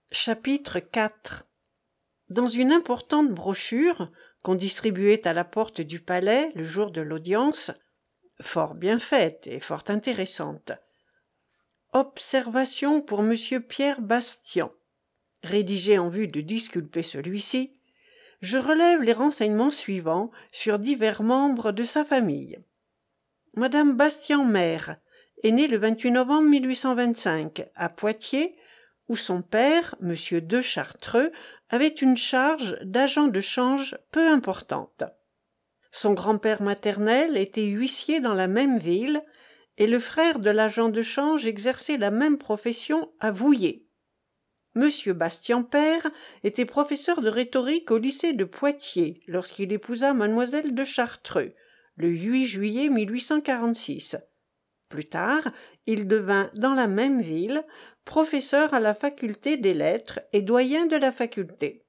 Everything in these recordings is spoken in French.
Chapitre 4. Dans une importante brochure qu'on distribuait à la porte du palais le jour de l'audience, fort bien faite et fort intéressante. Observation pour Monsieur Pierre Bastian, rédigée en vue de disculper celui-ci, je relève les renseignements suivants sur divers membres de sa famille. Madame Bastian mère est née le 28 novembre 1825 à Poitiers, où son père, Monsieur de Chartreux, avait une charge d'agent de change peu importante. Son grand-père maternel était huissier dans la même ville, et le frère de l'agent de change exerçait la même profession à Vouillers. Monsieur Bastian père était professeur de rhétorique au lycée de Poitiers lorsqu'il épousa mademoiselle de Chartreux, le 8 juillet 1846. Plus tard, il devint dans la même ville professeur à la faculté des lettres et doyen de la faculté.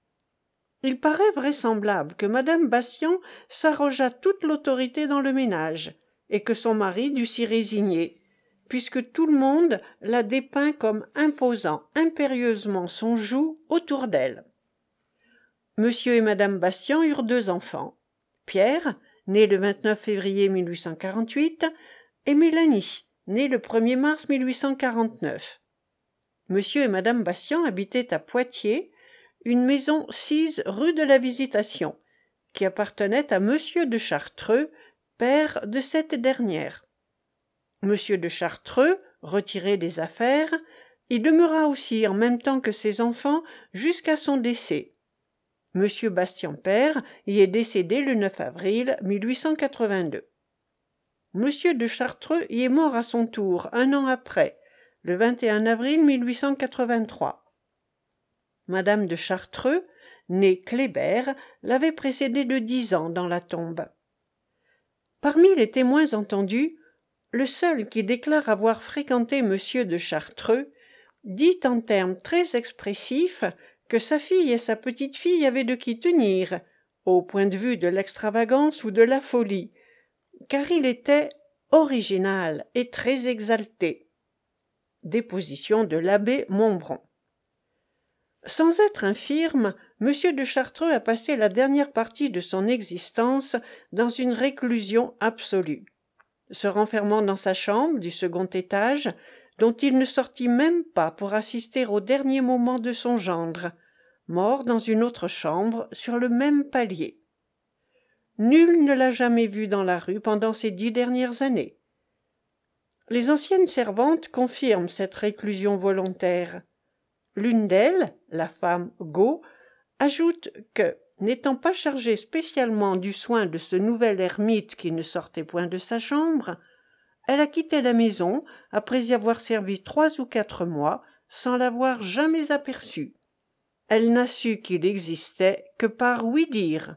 Il paraît vraisemblable que madame Bastian s'arrogeât toute l'autorité dans le ménage et que son mari dut s'y résigner, puisque tout le monde la dépeint comme imposant impérieusement son joug autour d'elle. Monsieur et madame Bastian eurent 2 enfants, Pierre, né le 29 février 1848, et Mélanie, née le 1er mars 1849. Monsieur et madame Bastian habitaient à Poitiers une maison sise rue de la Visitation, qui appartenait à monsieur de Chartreux, père de cette dernière. Monsieur de Chartreux, retiré des affaires, y demeura aussi en même temps que ses enfants jusqu'à son décès. Monsieur Bastian père y est décédé le 9 avril 1882. Monsieur de Chartreux y est mort à son tour 1 an après, le 21 avril 1883. Madame de Chartreux, née Kléber, l'avait précédé de 10 ans dans la tombe. Parmi les témoins entendus, le seul qui déclare avoir fréquenté monsieur de Chartreux dit en termes très expressifs que sa fille et sa petite-fille avaient de qui tenir, au point de vue de l'extravagance ou de la folie, car il était original et très exalté. Déposition de l'abbé Montbron. Sans être infirme, monsieur de Chartreux a passé la dernière partie de son existence dans une réclusion absolue, se renfermant dans sa chambre du second étage, dont il ne sortit même pas pour assister aux derniers moments de son gendre, mort dans une autre chambre sur le même palier. Nul ne l'a jamais vu dans la rue pendant ces 10 dernières années. Les anciennes servantes confirment cette réclusion volontaire. L'une d'elles, la femme Gau, ajoute que, n'étant pas chargée spécialement du soin de ce nouvel ermite qui ne sortait point de sa chambre, elle a quitté la maison après y avoir servi 3 ou 4 mois sans l'avoir jamais aperçu. Elle n'a su qu'il existait que par ouï-dire.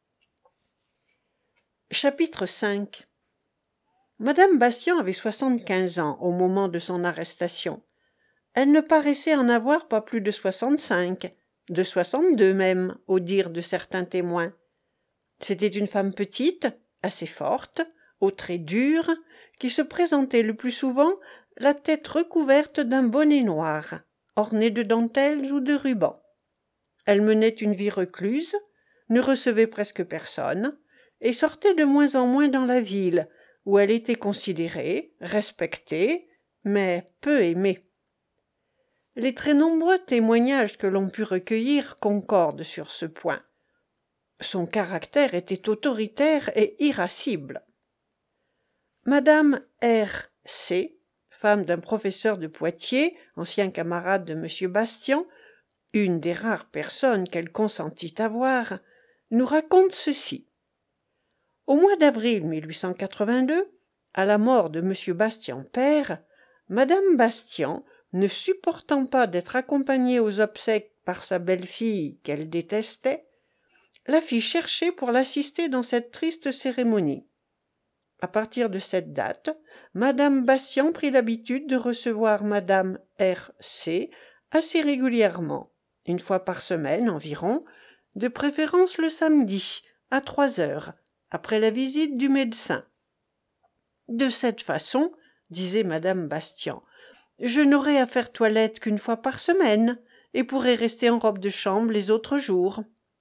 Chapitre 5. Madame Bastian avait 75 ans au moment de son arrestation. Elle ne paraissait en avoir pas plus de 65, de 62 même, au dire de certains témoins. C'était une femme petite, assez forte, aux traits durs, qui se présentait le plus souvent la tête recouverte d'un bonnet noir, orné de dentelles ou de rubans. Elle menait une vie recluse, ne recevait presque personne, et sortait de moins en moins dans la ville, où elle était considérée, respectée, mais peu aimée. Les très nombreux témoignages que l'on put recueillir concordent sur ce point. Son caractère était autoritaire et irascible. Madame R. C., femme d'un professeur de Poitiers, ancien camarade de M. Bastian, une des rares personnes qu'elle consentit à voir, nous raconte ceci. Au mois d'avril 1882, à la mort de M. Bastian père, madame Bastian, ne supportant pas d'être accompagnée aux obsèques par sa belle-fille qu'elle détestait, la fit chercher pour l'assister dans cette triste cérémonie. À partir de cette date, madame Bastian prit l'habitude de recevoir madame R. C. assez régulièrement, 1 fois par semaine environ, de préférence le samedi, à 3 heures, après la visite du médecin. De cette façon, disait madame Bastian, je n'aurai à faire toilette qu'1 fois par semaine, et pourrait rester en robe de chambre les autres jours.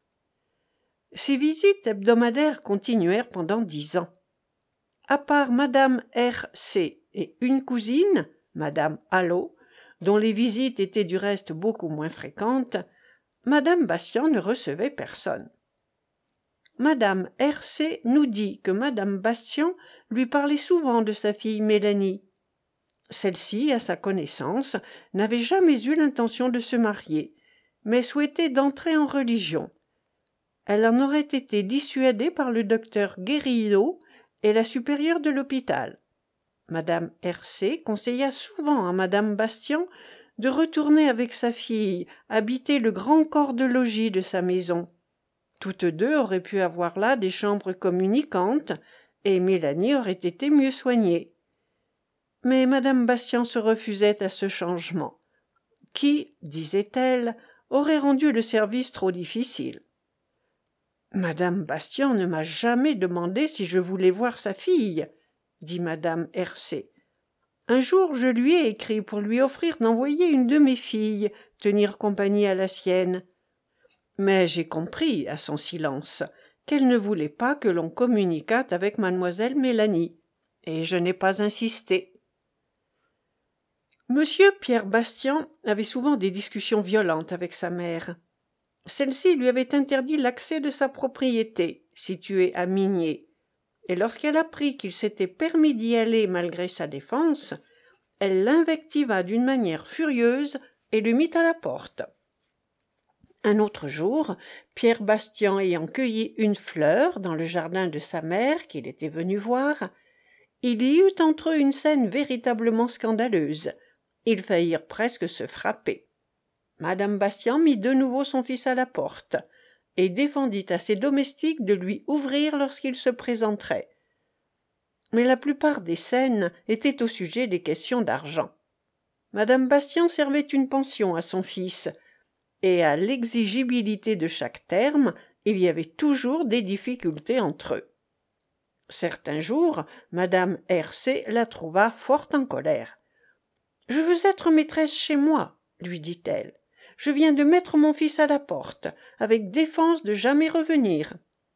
Ces visites hebdomadaires continuèrent pendant 10 ans. À part madame R.C. et une cousine, madame Allot, dont les visites étaient du reste beaucoup moins fréquentes, madame Bastien ne recevait personne. Madame R.C. nous dit que madame Bastien lui parlait souvent de sa fille Mélanie. Celle-ci, à sa connaissance, n'avait jamais eu l'intention de se marier, mais souhaitait d'entrer en religion. Elle en aurait été dissuadée par le docteur Guérillo et la supérieure de l'hôpital. Madame R.C. conseilla souvent à madame Bastien de retourner avec sa fille habiter le grand corps de logis de sa maison. Toutes deux auraient pu avoir là des chambres communicantes, et Mélanie aurait été mieux soignée. Mais madame Bastien se refusait à ce changement, qui, disait-elle, aurait rendu le service trop difficile. Madame Bastien ne m'a jamais demandé si je voulais voir sa fille, dit madame R.C. Un jour, je lui ai écrit pour lui offrir d'envoyer une de mes filles tenir compagnie à la sienne. Mais j'ai compris, à son silence, qu'elle ne voulait pas que l'on communiquât avec mademoiselle Mélanie, et je n'ai pas insisté. Monsieur Pierre Bastien avait souvent des discussions violentes avec sa mère. Celle-ci lui avait interdit l'accès de sa propriété, située à Migné, et lorsqu'elle apprit qu'il s'était permis d'y aller malgré sa défense, elle l'invectiva d'une manière furieuse et le mit à la porte. Un autre jour, Pierre Bastien ayant cueilli une fleur dans le jardin de sa mère qu'il était venu voir, il y eut entre eux une scène véritablement scandaleuse. Ils faillirent presque se frapper. Madame Bastien mit de nouveau son fils à la porte et défendit à ses domestiques de lui ouvrir lorsqu'il se présenterait. Mais la plupart des scènes étaient au sujet des questions d'argent. Madame Bastien servait une pension à son fils, et à l'exigibilité de chaque terme, il y avait toujours des difficultés entre eux. Certains jours, madame R.C. la trouva fort en colère. « Je veux être maîtresse chez moi, lui dit-elle. Je viens de mettre mon fils à la porte, avec défense de jamais revenir. »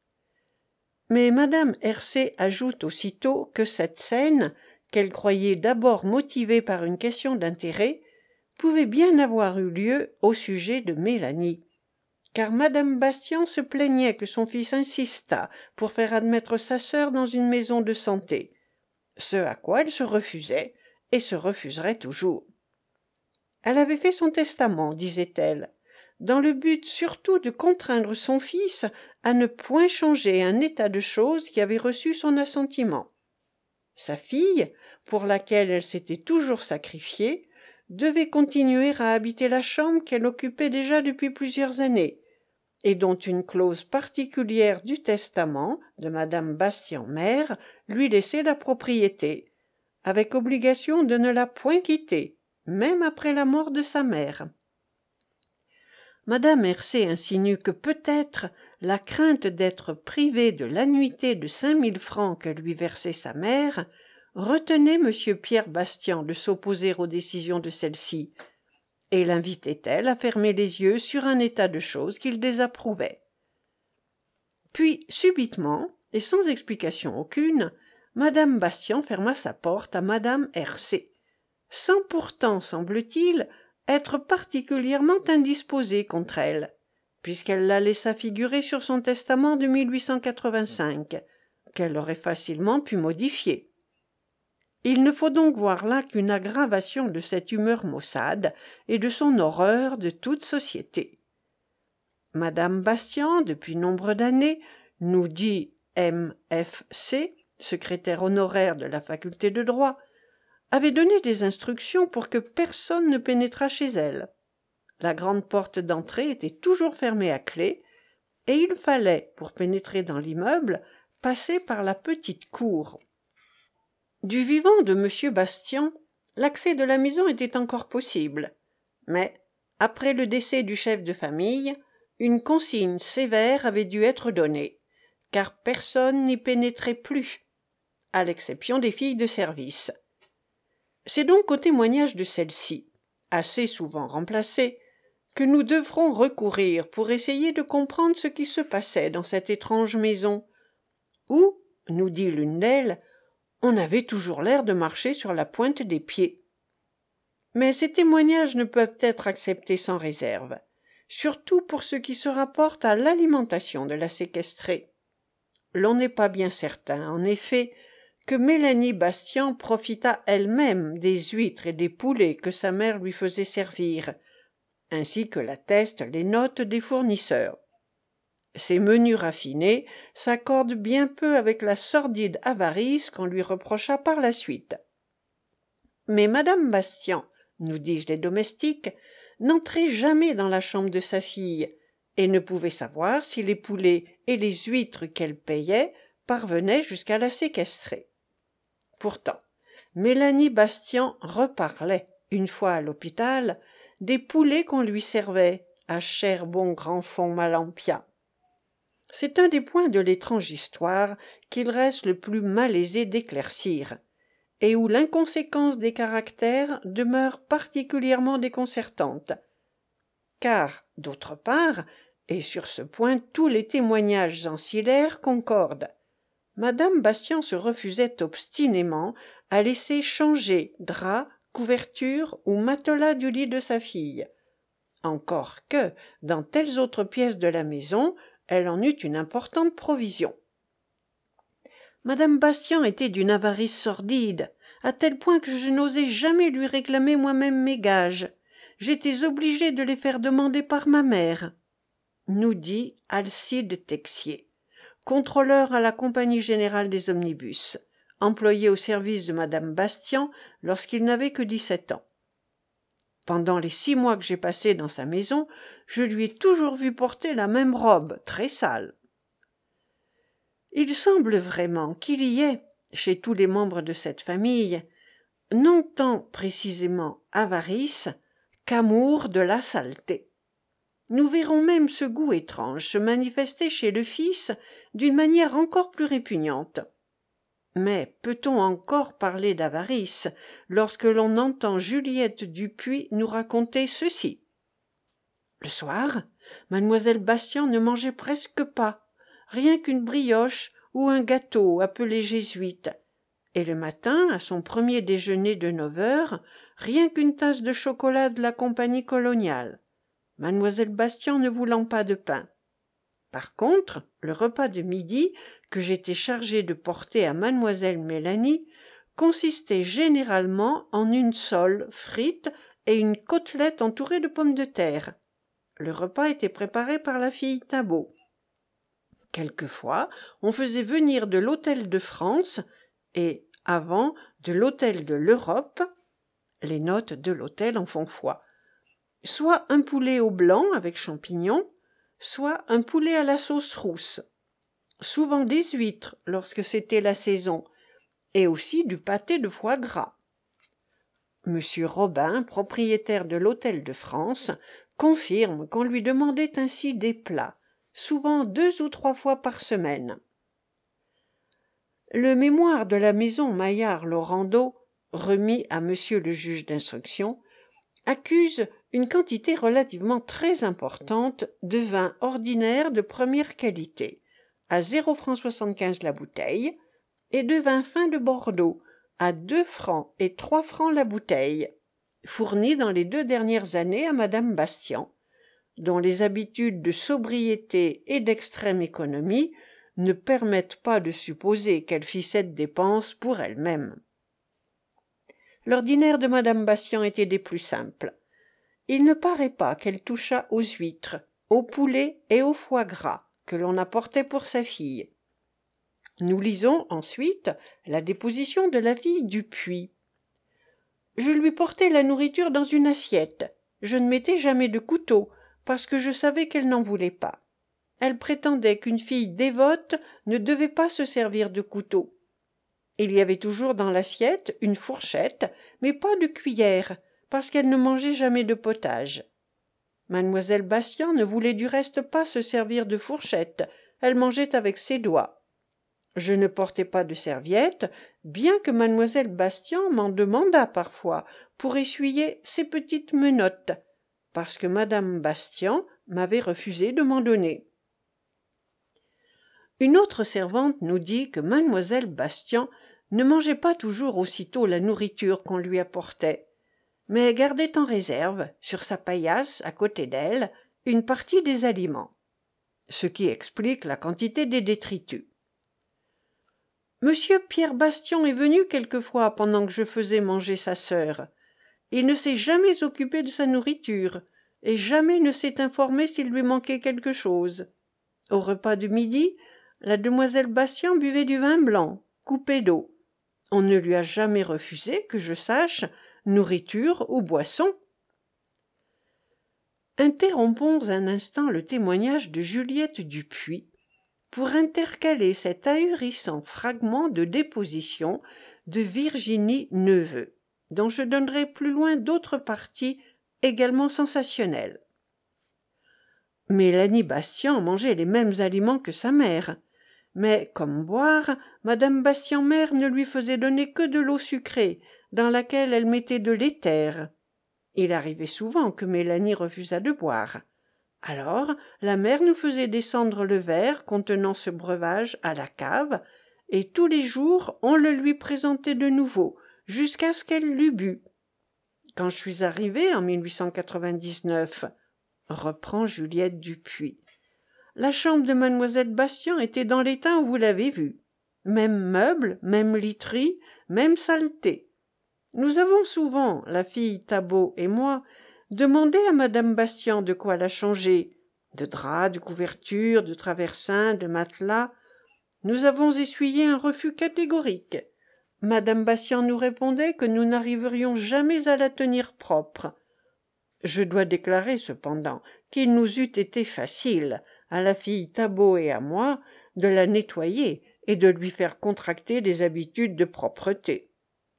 Mais madame R.C. ajoute aussitôt que cette scène, qu'elle croyait d'abord motivée par une question d'intérêt, pouvait bien avoir eu lieu au sujet de Mélanie, car madame Bastien se plaignait que son fils insistât pour faire admettre sa sœur dans une maison de santé, ce à quoi elle se refusait et se refuserait toujours. Elle avait fait son testament, disait-elle, dans le but surtout de contraindre son fils à ne point changer un état de choses qui avait reçu son assentiment. Sa fille, pour laquelle elle s'était toujours sacrifiée, devait continuer à habiter la chambre qu'elle occupait déjà depuis plusieurs années, et dont une clause particulière du testament de madame Bastien mère lui laissait la propriété, avec obligation de ne la point quitter, même après la mort de sa mère. Madame R.C. insinue que peut-être la crainte d'être privée de l'annuité de 5 000 francs que lui versait sa mère retenait M. Pierre Bastien de s'opposer aux décisions de celle-ci, et l'invitait-elle à fermer les yeux sur un état de choses qu'il désapprouvait. Puis, subitement, et sans explication aucune, madame Bastien ferma sa porte à madame R.C., sans pourtant, semble-t-il, être particulièrement indisposée contre elle, puisqu'elle la laissa figurer sur son testament de 1885, qu'elle aurait facilement pu modifier. Il ne faut donc voir là qu'une aggravation de cette humeur maussade et de son horreur de toute société. Madame Bastien, depuis nombre d'années, nous dit M.F.C., secrétaire honoraire de la faculté de droit, avait donné des instructions pour que personne ne pénétrât chez elle. La grande porte d'entrée était toujours fermée à clé, et il fallait, pour pénétrer dans l'immeuble, passer par la petite cour. Du vivant de M. Bastien, l'accès de la maison était encore possible, mais, après le décès du chef de famille, une consigne sévère avait dû être donnée, car personne n'y pénétrait plus, à l'exception des filles de service. C'est donc au témoignage de celle-ci, assez souvent remplacée, que nous devrons recourir pour essayer de comprendre ce qui se passait dans cette étrange maison, où, nous dit l'une d'elles, on avait toujours l'air de marcher sur la pointe des pieds. Mais ces témoignages ne peuvent être acceptés sans réserve, surtout pour ce qui se rapporte à l'alimentation de la séquestrée. L'on n'est pas bien certain, en effet, que Mélanie Bastian profitât elle-même des huîtres et des poulets que sa mère lui faisait servir, ainsi que l'attestent les notes des fournisseurs. Ces menus raffinés s'accordent bien peu avec la sordide avarice qu'on lui reprocha par la suite. Mais madame Bastian, nous disent les domestiques, n'entrait jamais dans la chambre de sa fille, et ne pouvait savoir si les poulets et les huîtres qu'elle payait parvenaient jusqu'à la séquestrée. Pourtant, Mélanie Bastian reparlait, une fois à l'hôpital, des poulets qu'on lui servait, à cher bon grand fond Malampia. C'est un des points de l'étrange histoire qu'il reste le plus malaisé d'éclaircir, et où l'inconséquence des caractères demeure particulièrement déconcertante. Car, d'autre part, et sur ce point tous les témoignages ancillaires concordent, madame Bastian se refusait obstinément à laisser changer drap, couverture ou matelas du lit de sa fille, encore que, dans telles autres pièces de la maison, elle en eut une importante provision. Madame Bastian était d'une avarice sordide, à tel point que je n'osais jamais lui réclamer moi-même mes gages. J'étais obligée de les faire demander par ma mère, nous dit Alcide Texier, contrôleur à la Compagnie générale des omnibus, employé au service de madame Bastian lorsqu'il n'avait que 17 ans. Pendant les 6 mois que j'ai passés dans sa maison, je lui ai toujours vu porter la même robe, très sale. Il semble vraiment qu'il y ait, chez tous les membres de cette famille, non tant précisément avarice qu'amour de la saleté. Nous verrons même ce goût étrange se manifester chez le fils d'une manière encore plus répugnante. Mais peut-on encore parler d'avarice lorsque l'on entend Juliette Dupuis nous raconter ceci? Le soir, mademoiselle Bastian ne mangeait presque pas, rien qu'une brioche ou un gâteau appelé jésuite, et le matin, à son premier déjeuner de 9 heures, rien qu'une tasse de chocolat de la compagnie coloniale, mademoiselle Bastian ne voulant pas de pain. Par contre, le repas de midi que j'étais chargée de porter à mademoiselle Mélanie consistait généralement en une sole frite et une côtelette entourée de pommes de terre. Le repas était préparé par la fille Tabot. Quelquefois, on faisait venir de l'hôtel de France et, avant, de l'hôtel de l'Europe, les notes de l'hôtel en font foi, soit un poulet au blanc avec champignons, soit un poulet à la sauce rousse, souvent des huîtres lorsque c'était la saison, et aussi du pâté de foie gras. Monsieur Robin, propriétaire de l'hôtel de France, confirme qu'on lui demandait ainsi des plats, souvent 2 ou 3 fois par semaine. Le mémoire de la maison Maillard-Lorando, remis à monsieur le juge d'instruction, accuse une quantité relativement très importante de vin ordinaire de première qualité, à 0,75 francs la bouteille, et de vin fin de Bordeaux, à 2 francs et 3 francs la bouteille, fournis dans les 2 dernières années à madame Bastian, dont les habitudes de sobriété et d'extrême économie ne permettent pas de supposer qu'elle fit cette dépense pour elle-même. L'ordinaire de madame Bastian était des plus simples. Il ne paraît pas qu'elle touchât aux huîtres, au poulet et au foie gras que l'on apportait pour sa fille. Nous lisons ensuite la déposition de la fille Dupuis. Je lui portais la nourriture dans une assiette. Je ne mettais jamais de couteau, parce que je savais qu'elle n'en voulait pas. Elle prétendait qu'une fille dévote ne devait pas se servir de couteau. Il y avait toujours dans l'assiette une fourchette, mais pas de cuillère, parce qu'elle ne mangeait jamais de potage. Mademoiselle Bastian ne voulait du reste pas se servir de fourchette, elle mangeait avec ses doigts. Je ne portais pas de serviette, bien que mademoiselle Bastian m'en demandât parfois pour essuyer ses petites menottes, parce que madame Bastian m'avait refusé de m'en donner. Une autre servante nous dit que mademoiselle Bastian ne mangeait pas toujours aussitôt la nourriture qu'on lui apportait, mais gardait en réserve, sur sa paillasse à côté d'elle, une partie des aliments, ce qui explique la quantité des détritus. Monsieur Pierre Bastian est venu quelquefois pendant que je faisais manger sa sœur. Il ne s'est jamais occupé de sa nourriture, et jamais ne s'est informé s'il lui manquait quelque chose. Au repas de midi, la demoiselle Bastian buvait du vin blanc, coupé d'eau. On ne lui a jamais refusé, que je sache, nourriture ou boisson. Interrompons un instant le témoignage de Juliette Dupuis pour intercaler cet ahurissant fragment de déposition de Virginie Neveu, dont je donnerai plus loin d'autres parties également sensationnelles. Mélanie Bastian mangeait les mêmes aliments que sa mère, mais, comme boire, madame Bastian mère ne lui faisait donner que de l'eau sucrée, dans laquelle elle mettait de l'éther. Il arrivait souvent que Mélanie refusât de boire. Alors, la mère nous faisait descendre le verre contenant ce breuvage à la cave, et tous les jours on le lui présentait de nouveau, jusqu'à ce qu'elle l'eût bu. Quand je suis arrivée en 1899, reprend Juliette Dupuis, la chambre de mademoiselle Bastian était dans l'état où vous l'avez vu. Même meubles, même literie, même saleté. Nous avons souvent, la fille Tabot et moi, demandé à madame Bastian de quoi la changer, de draps, de couvertures, de traversins, de matelas. Nous avons essuyé un refus catégorique. Madame Bastian nous répondait que nous n'arriverions jamais à la tenir propre. Je dois déclarer cependant qu'il nous eût été facile, à la fille Tabot et à moi, de la nettoyer et de lui faire contracter des habitudes de propreté.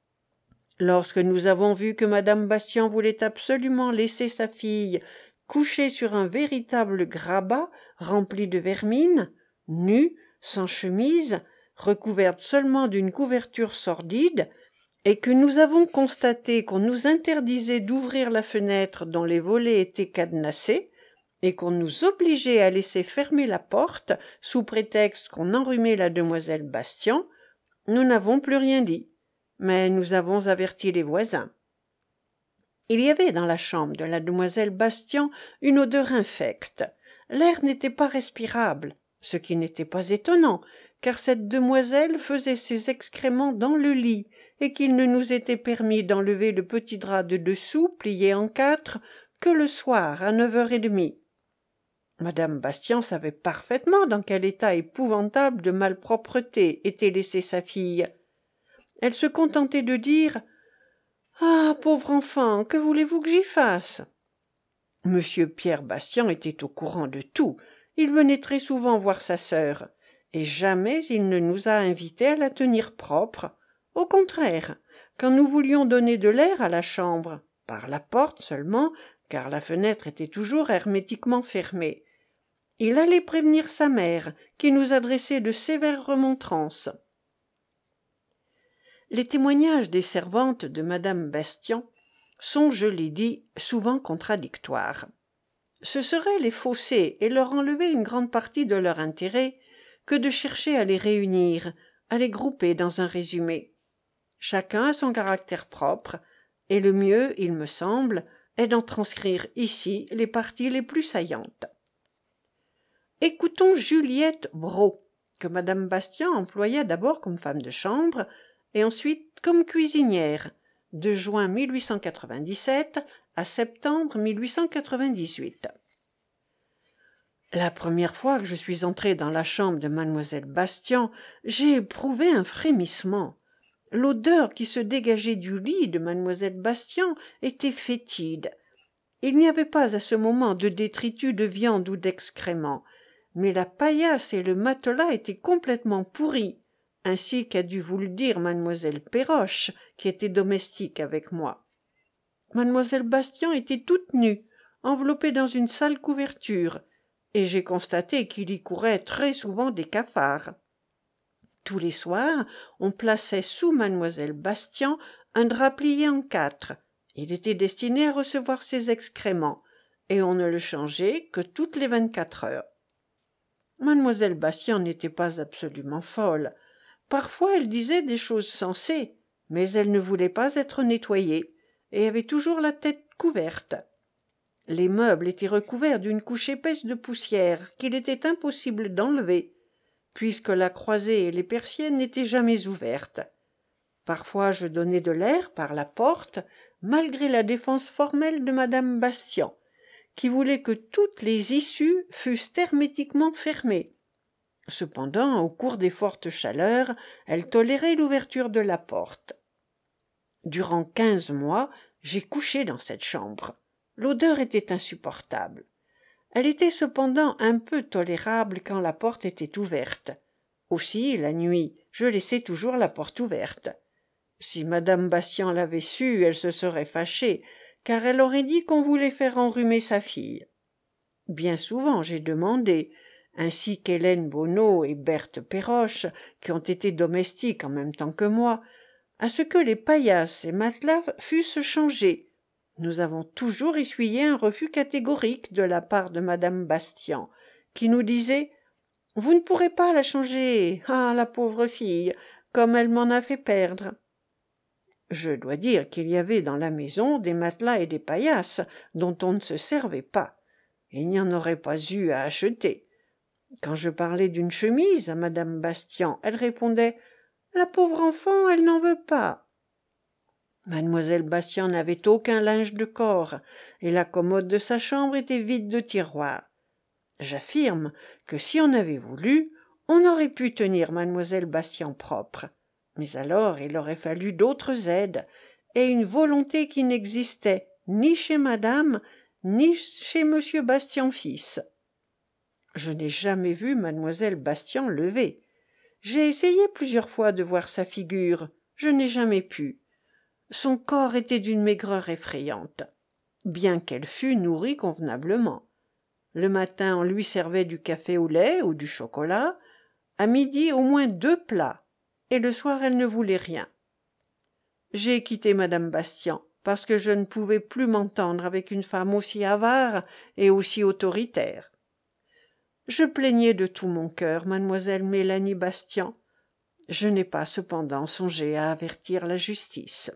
Lorsque nous avons vu que madame Bastian voulait absolument laisser sa fille coucher sur un véritable grabat rempli de vermine, nue, sans chemise, recouverte seulement d'une couverture sordide, et que nous avons constaté qu'on nous interdisait d'ouvrir la fenêtre dont les volets étaient cadenassés, et qu'on nous obligeait à laisser fermer la porte sous prétexte qu'on enrhumait la demoiselle Bastian, nous n'avons plus rien dit, mais nous avons averti les voisins. Il y avait dans la chambre de la demoiselle Bastian une odeur infecte. L'air n'était pas respirable, ce qui n'était pas étonnant, car cette demoiselle faisait ses excréments dans le lit, et qu'il ne nous était permis d'enlever le petit drap de dessous, plié en 4, que le soir à 9h30. Madame Bastian savait parfaitement dans quel état épouvantable de malpropreté était laissée sa fille. Elle se contentait de dire « Ah, pauvre enfant, que voulez-vous que j'y fasse ?» Monsieur Pierre Bastian était au courant de tout. Il venait très souvent voir sa sœur, et jamais il ne nous a invités à la tenir propre. Au contraire, quand nous voulions donner de l'air à la chambre, par la porte seulement, car la fenêtre était toujours hermétiquement fermée, il allait prévenir sa mère, qui nous adressait de sévères remontrances. Les témoignages des servantes de madame Bastian sont, je l'ai dit, souvent contradictoires. Ce serait les fausser et leur enlever une grande partie de leur intérêt que de chercher à les réunir, à les grouper dans un résumé. Chacun a son caractère propre, et le mieux, il me semble, est d'en transcrire ici les parties les plus saillantes. Écoutons Juliette Brault, que madame Bastian employa d'abord comme femme de chambre et ensuite comme cuisinière, de juin 1897 à septembre 1898. La première fois que je suis entrée dans la chambre de mademoiselle Bastian, j'ai éprouvé un frémissement. L'odeur qui se dégageait du lit de mademoiselle Bastian était fétide. Il n'y avait pas à ce moment de détritus de viande ou d'excréments, mais la paillasse et le matelas étaient complètement pourris, ainsi qu'a dû vous le dire mademoiselle Péroche, qui était domestique avec moi. Mademoiselle Bastian était toute nue, enveloppée dans une sale couverture, et j'ai constaté qu'il y courait très souvent des cafards. Tous les soirs, on plaçait sous mademoiselle Bastian un drap plié en 4. Il était destiné à recevoir ses excréments, et on ne le changeait que toutes les 24 heures. Mademoiselle Bastien n'était pas absolument folle. Parfois elle disait des choses sensées, mais elle ne voulait pas être nettoyée, et avait toujours la tête couverte. Les meubles étaient recouverts d'une couche épaisse de poussière qu'il était impossible d'enlever, puisque la croisée et les persiennes n'étaient jamais ouvertes. Parfois je donnais de l'air par la porte, malgré la défense formelle de madame Bastien, qui voulait que toutes les issues fussent hermétiquement fermées. Cependant, au cours des fortes chaleurs, elle tolérait l'ouverture de la porte. Durant 15 mois, j'ai couché dans cette chambre. L'odeur était insupportable. Elle était cependant un peu tolérable quand la porte était ouverte. Aussi, la nuit, je laissais toujours la porte ouverte. Si madame Bastien l'avait su, elle se serait fâchée, car elle aurait dit qu'on voulait faire enrhumer sa fille. Bien souvent, j'ai demandé, ainsi qu'Hélène Bonneau et Berthe Péroche, qui ont été domestiques en même temps que moi, à ce que les paillasses et matelas fussent changés. Nous avons toujours essuyé un refus catégorique de la part de madame Bastien, qui nous disait « Vous ne pourrez pas la changer, ah, la pauvre fille, comme elle m'en a fait perdre !» Je dois dire qu'il y avait dans la maison des matelas et des paillasses dont on ne se servait pas. Il n'y en aurait pas eu à acheter. Quand je parlais d'une chemise à madame Bastien, elle répondait « La pauvre enfant, elle n'en veut pas !» Mademoiselle Bastien n'avait aucun linge de corps, et la commode de sa chambre était vide de tiroirs. J'affirme que si on avait voulu, on aurait pu tenir mademoiselle Bastien propre. Mais alors il aurait fallu d'autres aides, et une volonté qui n'existait ni chez madame, ni chez monsieur Bastien fils. Je n'ai jamais vu mademoiselle Bastien lever. J'ai essayé plusieurs fois de voir sa figure, je n'ai jamais pu. Son corps était d'une maigreur effrayante, bien qu'elle fût nourrie convenablement. Le matin, on lui servait du café au lait ou du chocolat, à midi au moins 2 plats, et le soir elle ne voulait rien. J'ai quitté madame Bastien, parce que je ne pouvais plus m'entendre avec une femme aussi avare et aussi autoritaire. Je plaignais de tout mon cœur mademoiselle Mélanie Bastien. Je n'ai pas cependant songé à avertir la justice.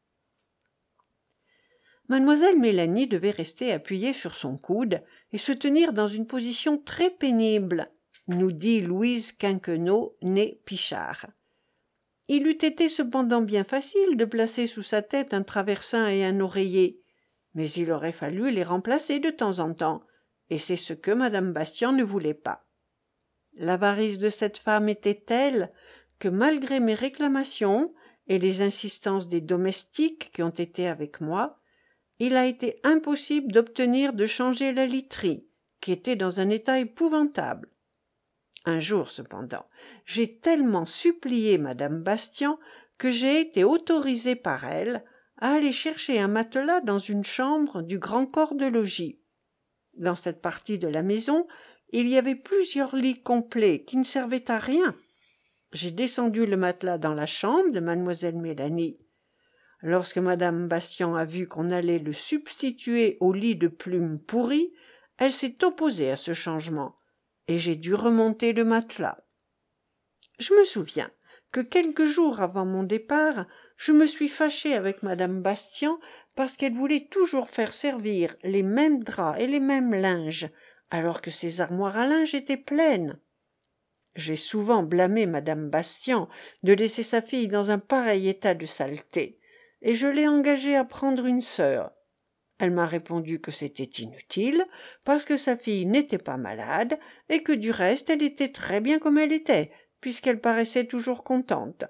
Mademoiselle Mélanie devait rester appuyée sur son coude et se tenir dans une position très pénible, nous dit Louise Quinquenot, née Pichard. Il eût été cependant bien facile de placer sous sa tête un traversin et un oreiller, mais il aurait fallu les remplacer de temps en temps, et c'est ce que madame Bastien ne voulait pas. L'avarice de cette femme était telle que, malgré mes réclamations et les insistances des domestiques qui ont été avec moi, il a été impossible d'obtenir de changer la literie, qui était dans un état épouvantable. Un jour, cependant, j'ai tellement supplié madame Bastien que j'ai été autorisée par elle à aller chercher un matelas dans une chambre du grand corps de logis. Dans cette partie de la maison, il y avait plusieurs lits complets qui ne servaient à rien. J'ai descendu le matelas dans la chambre de mademoiselle Mélanie. Lorsque madame Bastien a vu qu'on allait le substituer au lit de plumes pourries, elle s'est opposée à ce changement, et j'ai dû remonter le matelas. Je me souviens que quelques jours avant mon départ, je me suis fâchée avec madame Bastien parce qu'elle voulait toujours faire servir les mêmes draps et les mêmes linges, alors que ses armoires à linge étaient pleines. J'ai souvent blâmé madame Bastien de laisser sa fille dans un pareil état de saleté, et je l'ai engagée à prendre une sœur. Elle m'a répondu que c'était inutile, parce que sa fille n'était pas malade, et que du reste elle était très bien comme elle était, puisqu'elle paraissait toujours contente.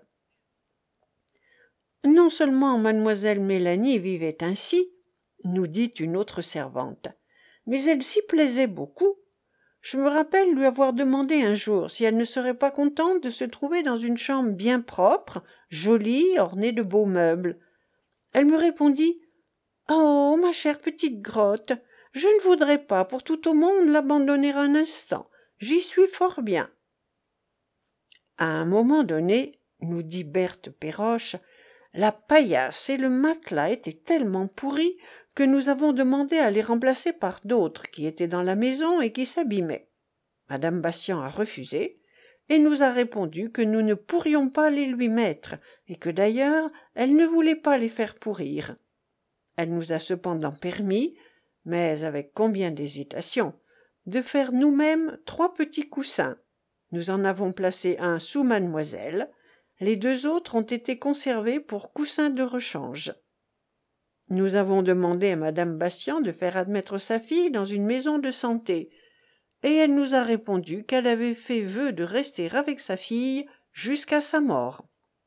Non seulement mademoiselle Mélanie vivait ainsi, nous dit une autre servante, mais elle s'y plaisait beaucoup. Je me rappelle lui avoir demandé un jour si elle ne serait pas contente de se trouver dans une chambre bien propre, jolie, ornée de beaux meubles. Elle me répondit « Oh, ma chère petite grotte, je ne voudrais pas pour tout au monde l'abandonner un instant. J'y suis fort bien. » À un moment donné, nous dit Berthe Péroche, la paillasse et le matelas étaient tellement pourris que nous avons demandé à les remplacer par d'autres qui étaient dans la maison et qui s'abîmaient. Madame Bastien a refusé et nous a répondu que nous ne pourrions pas les lui mettre et que d'ailleurs elle ne voulait pas les faire pourrir. Elle nous a cependant permis, mais avec combien d'hésitation, de faire nous-mêmes 3 petits coussins. Nous en avons placé un sous mademoiselle, les 2 autres ont été conservés pour coussins de rechange. Nous avons demandé à madame Bastien de faire admettre sa fille dans une maison de santé, et elle nous a répondu qu'elle avait fait vœu de rester avec sa fille jusqu'à sa mort.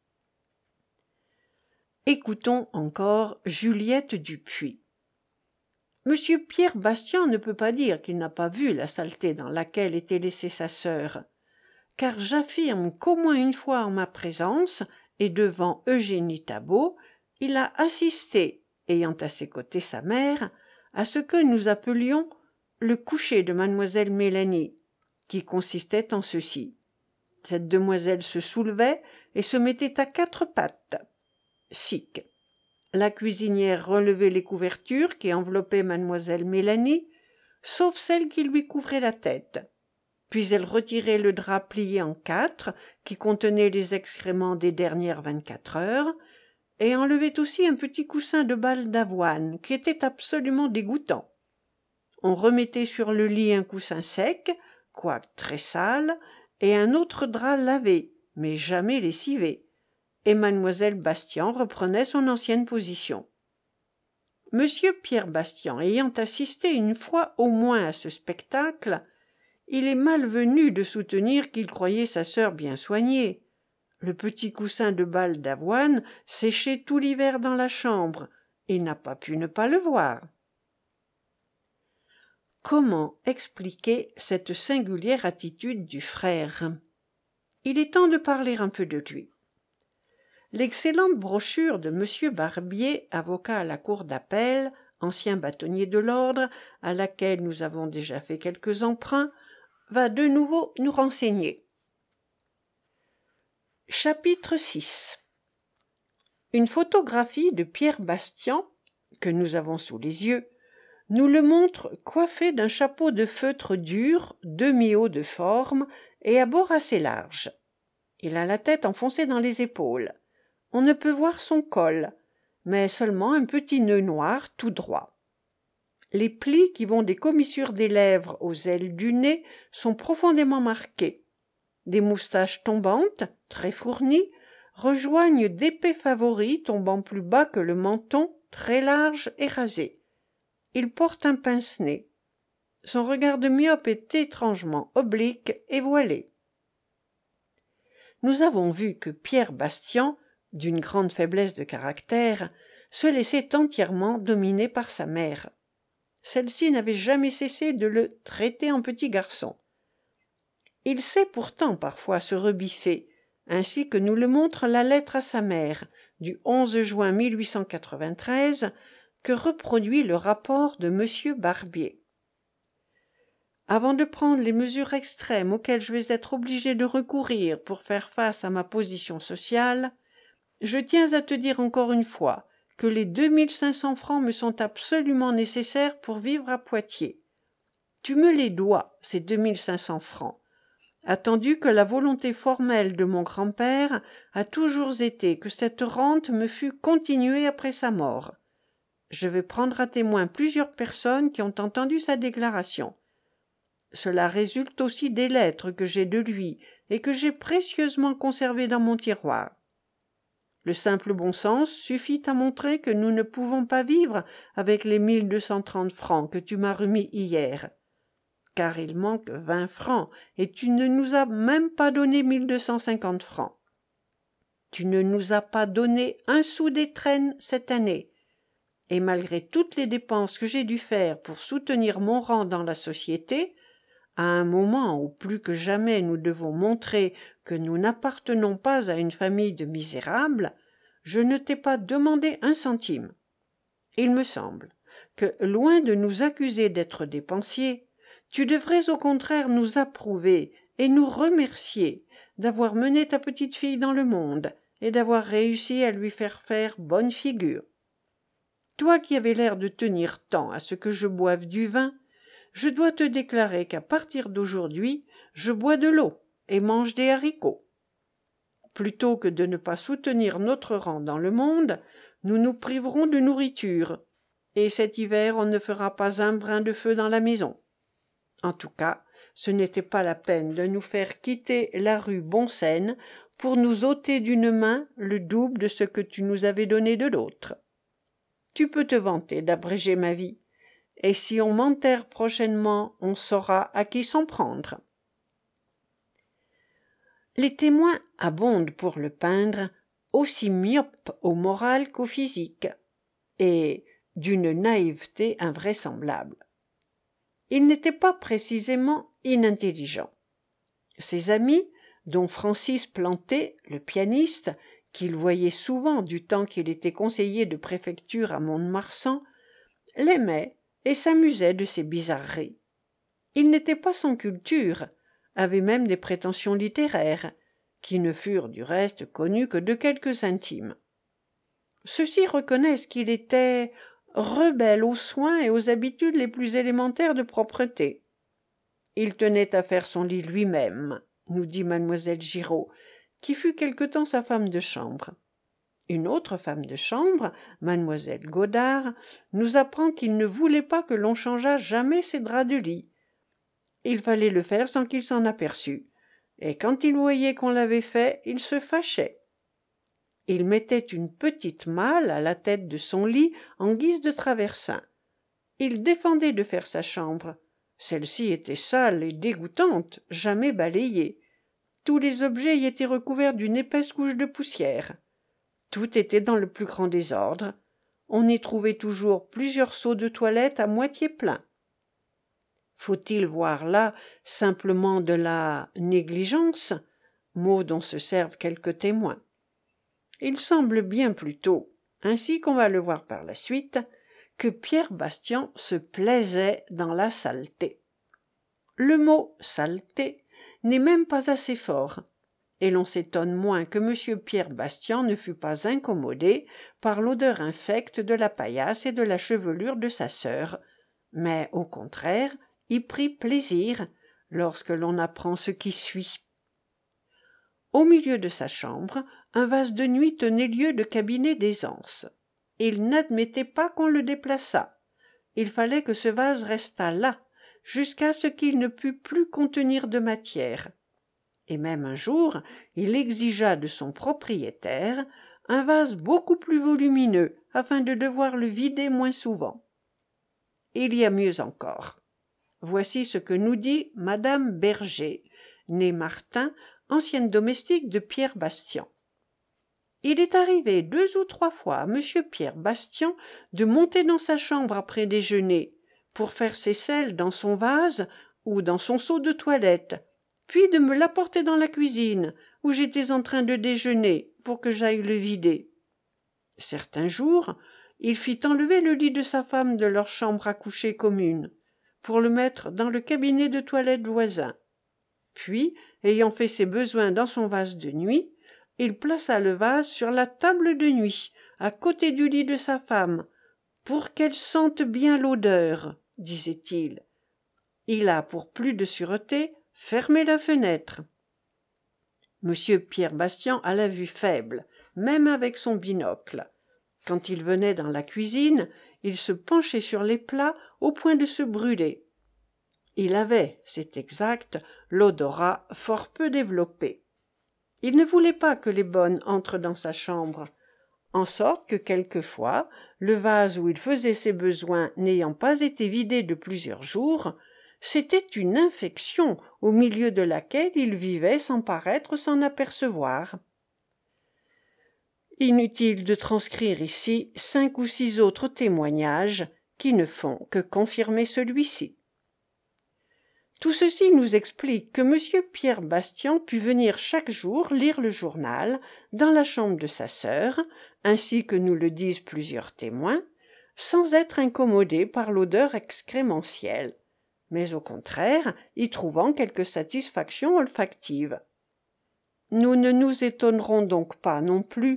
Écoutons encore Juliette Dupuis. Monsieur Pierre Bastien ne peut pas dire qu'il n'a pas vu la saleté dans laquelle était laissée sa sœur, car j'affirme qu'au moins une fois en ma présence et devant Eugénie Tabot, il a assisté, ayant à ses côtés sa mère, à ce que nous appelions le coucher de mademoiselle Mélanie, qui consistait en ceci. Cette demoiselle se soulevait et se mettait à 4 pattes. Sic. La cuisinière relevait les couvertures qui enveloppaient mademoiselle Mélanie, sauf celle qui lui couvrait la tête. Puis elle retirait le drap plié en 4 qui contenait les excréments des dernières 24 heures, et enlevait aussi un petit coussin de balles d'avoine qui était absolument dégoûtant. On remettait sur le lit un coussin sec, quoique très sale, et un autre drap lavé, mais jamais lessivé, et mademoiselle Bastien reprenait son ancienne position. Monsieur Pierre Bastien ayant assisté une fois au moins à ce spectacle, il est malvenu de soutenir qu'il croyait sa sœur bien soignée. Le petit coussin de balles d'avoine séchait tout l'hiver dans la chambre, et n'a pas pu ne pas le voir. Comment expliquer cette singulière attitude du frère? Il est temps de parler un peu de lui. L'excellente brochure de M. Barbier, avocat à la cour d'appel, ancien bâtonnier de l'ordre, à laquelle nous avons déjà fait quelques emprunts, va de nouveau nous renseigner. Chapitre 6. Une photographie de Pierre Bastien, que nous avons sous les yeux, nous le montre coiffé d'un chapeau de feutre dur, demi-haut de forme et à bords assez larges. Il a la tête enfoncée dans les épaules. On ne peut voir son col, mais seulement un petit nœud noir tout droit. Les plis qui vont des commissures des lèvres aux ailes du nez sont profondément marqués. Des moustaches tombantes, très fournies, rejoignent d'épais favoris tombant plus bas que le menton, très large et rasé. Il porte un pince-nez. Son regard de myope est étrangement oblique et voilé. Nous avons vu que Pierre Bastien, d'une grande faiblesse de caractère, se laissait entièrement dominer par sa mère. Celle-ci n'avait jamais cessé de le traiter en petit garçon. Il sait pourtant parfois se rebiffer, ainsi que nous le montre la lettre à sa mère, du 11 juin 1893, que reproduit le rapport de M. Barbier. Avant de prendre les mesures extrêmes auxquelles je vais être obligé de recourir pour faire face à ma position sociale, je tiens à te dire encore une fois que les 2500 francs me sont absolument nécessaires pour vivre à Poitiers. Tu me les dois, ces 2500 francs, attendu que la volonté formelle de mon grand-père a toujours été que cette rente me fût continuée après sa mort. Je vais prendre à témoin plusieurs personnes qui ont entendu sa déclaration. Cela résulte aussi des lettres que j'ai de lui et que j'ai précieusement conservées dans mon tiroir. Le simple bon sens suffit à montrer que nous ne pouvons pas vivre avec les 1230 francs que tu m'as remis hier, car il manque 20 francs et tu ne nous as même pas donné 1250 francs. Tu ne nous as pas donné un sou d'étrenne cette année, et malgré toutes les dépenses que j'ai dû faire pour soutenir mon rang dans la société, à un moment où plus que jamais nous devons montrer que nous n'appartenons pas à une famille de misérables, je ne t'ai pas demandé un centime. Il me semble que, loin de nous accuser d'être dépensiers, tu devrais au contraire nous approuver et nous remercier d'avoir mené ta petite fille dans le monde et d'avoir réussi à lui faire bonne figure. Toi qui avais l'air de tenir tant à ce que je boive du vin, je dois te déclarer qu'à partir d'aujourd'hui, je bois de l'eau et mange des haricots. Plutôt que de ne pas soutenir notre rang dans le monde, nous nous priverons de nourriture, et cet hiver on ne fera pas un brin de feu dans la maison. En tout cas, ce n'était pas la peine de nous faire quitter la rue Bonseine pour nous ôter d'une main le double de ce que tu nous avais donné de l'autre. Tu peux te vanter d'abréger ma vie, et si on m'enterre prochainement, on saura à qui s'en prendre. Les témoins abondent pour le peindre, aussi myope au moral qu'au physique, et d'une naïveté invraisemblable. Il n'était pas précisément inintelligent. Ses amis, dont Francis Planté, le pianiste, qu'il voyait souvent du temps qu'il était conseiller de préfecture à Mont-de-Marsan, l'aimaient et s'amusaient de ses bizarreries. Il n'était pas sans culture, avait même des prétentions littéraires, qui ne furent du reste connues que de quelques intimes. Ceux-ci reconnaissent qu'il était rebelle aux soins et aux habitudes les plus élémentaires de propreté. Il tenait à faire son lit lui-même, nous dit mademoiselle Giraud, qui fut quelque temps sa femme de chambre. Une autre femme de chambre, mademoiselle Godard, nous apprend qu'il ne voulait pas que l'on changeât jamais ses draps de lit. Il fallait le faire sans qu'il s'en aperçût, et quand il voyait qu'on l'avait fait, il se fâchait. Il mettait une petite malle à la tête de son lit en guise de traversin. Il défendait de faire sa chambre. Celle-ci était sale et dégoûtante, jamais balayée. Tous les objets y étaient recouverts d'une épaisse couche de poussière. Tout était dans le plus grand désordre. On y trouvait toujours plusieurs seaux de toilette à moitié pleins. Faut-il voir là simplement de la négligence, mot dont se servent quelques témoins? Il semble bien plutôt, ainsi qu'on va le voir par la suite, que Pierre Bastian se plaisait dans la saleté. Le mot saleté n'est même pas assez fort, et l'on s'étonne moins que M. Pierre Bastian ne fût pas incommodé par l'odeur infecte de la paillasse et de la chevelure de sa sœur, mais au contraire y prit plaisir lorsque l'on apprend ce qui suit. Au milieu de sa chambre, un vase de nuit tenait lieu de cabinet d'aisance. Il n'admettait pas qu'on le déplaçât. Il fallait que ce vase restât là, jusqu'à ce qu'il ne pût plus contenir de matière. Et même un jour, il exigea de son propriétaire un vase beaucoup plus volumineux, afin de devoir le vider moins souvent. Il y a mieux encore. Voici ce que nous dit madame Berger, née Martin, ancienne domestique de Pierre Bastian. Il est arrivé 2 ou 3 fois à monsieur Pierre Bastian de monter dans sa chambre après déjeuner, pour faire ses sels dans son vase ou dans son seau de toilette, puis de me l'apporter dans la cuisine, où j'étais en train de déjeuner, pour que j'aille le vider. Certains jours, il fit enlever le lit de sa femme de leur chambre à coucher commune, pour le mettre dans le cabinet de toilette voisin. Puis, ayant fait ses besoins dans son vase de nuit, il plaça le vase sur la table de nuit, à côté du lit de sa femme, pour qu'elle sente bien l'odeur, disait-il. Il a, pour plus de sûreté, fermé la fenêtre. Monsieur Pierre Bastian a la vue faible, même avec son binocle. Quand il venait dans la cuisine, il se penchait sur les plats au point de se brûler. Il avait, c'est exact, l'odorat fort peu développé. Il ne voulait pas que les bonnes entrent dans sa chambre, en sorte que quelquefois, le vase où il faisait ses besoins n'ayant pas été vidé de plusieurs jours, c'était une infection au milieu de laquelle il vivait sans paraître s'en apercevoir. Inutile de transcrire ici 5 ou 6 autres témoignages qui ne font que confirmer celui-ci. Tout ceci nous explique que M. Pierre Bastian put venir chaque jour lire le journal dans la chambre de sa sœur, ainsi que nous le disent plusieurs témoins, sans être incommodé par l'odeur excrémentielle, mais au contraire y trouvant quelque satisfaction olfactive. Nous ne nous étonnerons donc pas non plus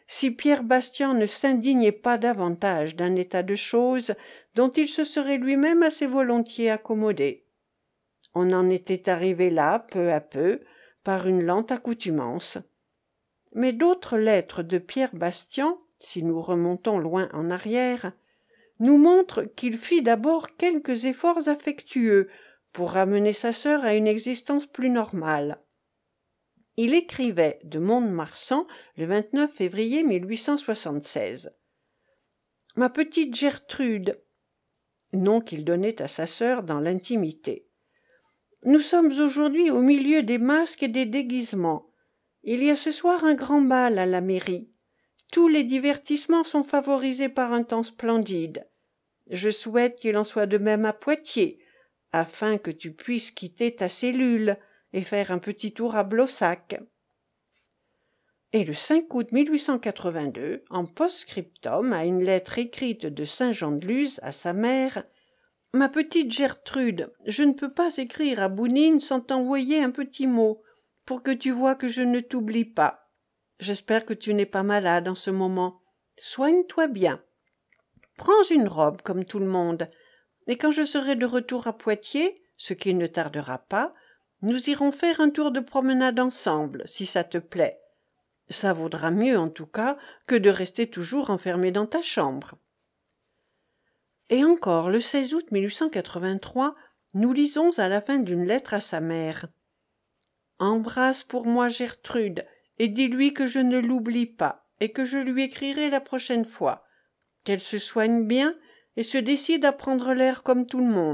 si Pierre Bastien ne s'indignait pas davantage d'un état de choses dont il se serait lui-même assez volontiers accommodé. On en était arrivé là, peu à peu, par une lente accoutumance. Mais d'autres lettres de Pierre Bastien, si nous remontons loin en arrière, nous montrent qu'il fit d'abord quelques efforts affectueux pour ramener sa sœur à une existence plus normale. Il écrivait de Mont-de-Marsan le 29 février 1876. « Ma petite Gertrude », nom qu'il donnait à sa sœur dans l'intimité. « Nous sommes aujourd'hui au milieu des masques et des déguisements. Il y a ce soir un grand bal à la mairie. Tous les divertissements sont favorisés par un temps splendide. Je souhaite qu'il en soit de même à Poitiers, afin que tu puisses quitter ta cellule et faire un petit tour à Blossac. » Et le 5 août 1882, en post-scriptum à une lettre écrite de Saint-Jean-de-Luz à sa mère, « Ma petite Gertrude, je ne peux pas écrire à Bounine sans t'envoyer un petit mot, pour que tu vois que je ne t'oublie pas. J'espère que tu n'es pas malade en ce moment. Soigne-toi bien. Prends une robe comme tout le monde, et quand je serai de retour à Poitiers, ce qui ne tardera pas, nous irons faire un tour de promenade ensemble, si ça te plaît. Ça vaudra mieux, en tout cas, que de rester toujours enfermé dans ta chambre. » Et encore, le 16 août 1883, nous lisons à la fin d'une lettre à sa mère. « Embrasse pour moi Gertrude, et dis-lui que je ne l'oublie pas, et que je lui écrirai la prochaine fois. Qu'elle se soigne bien, et se décide à prendre l'air comme tout le monde. »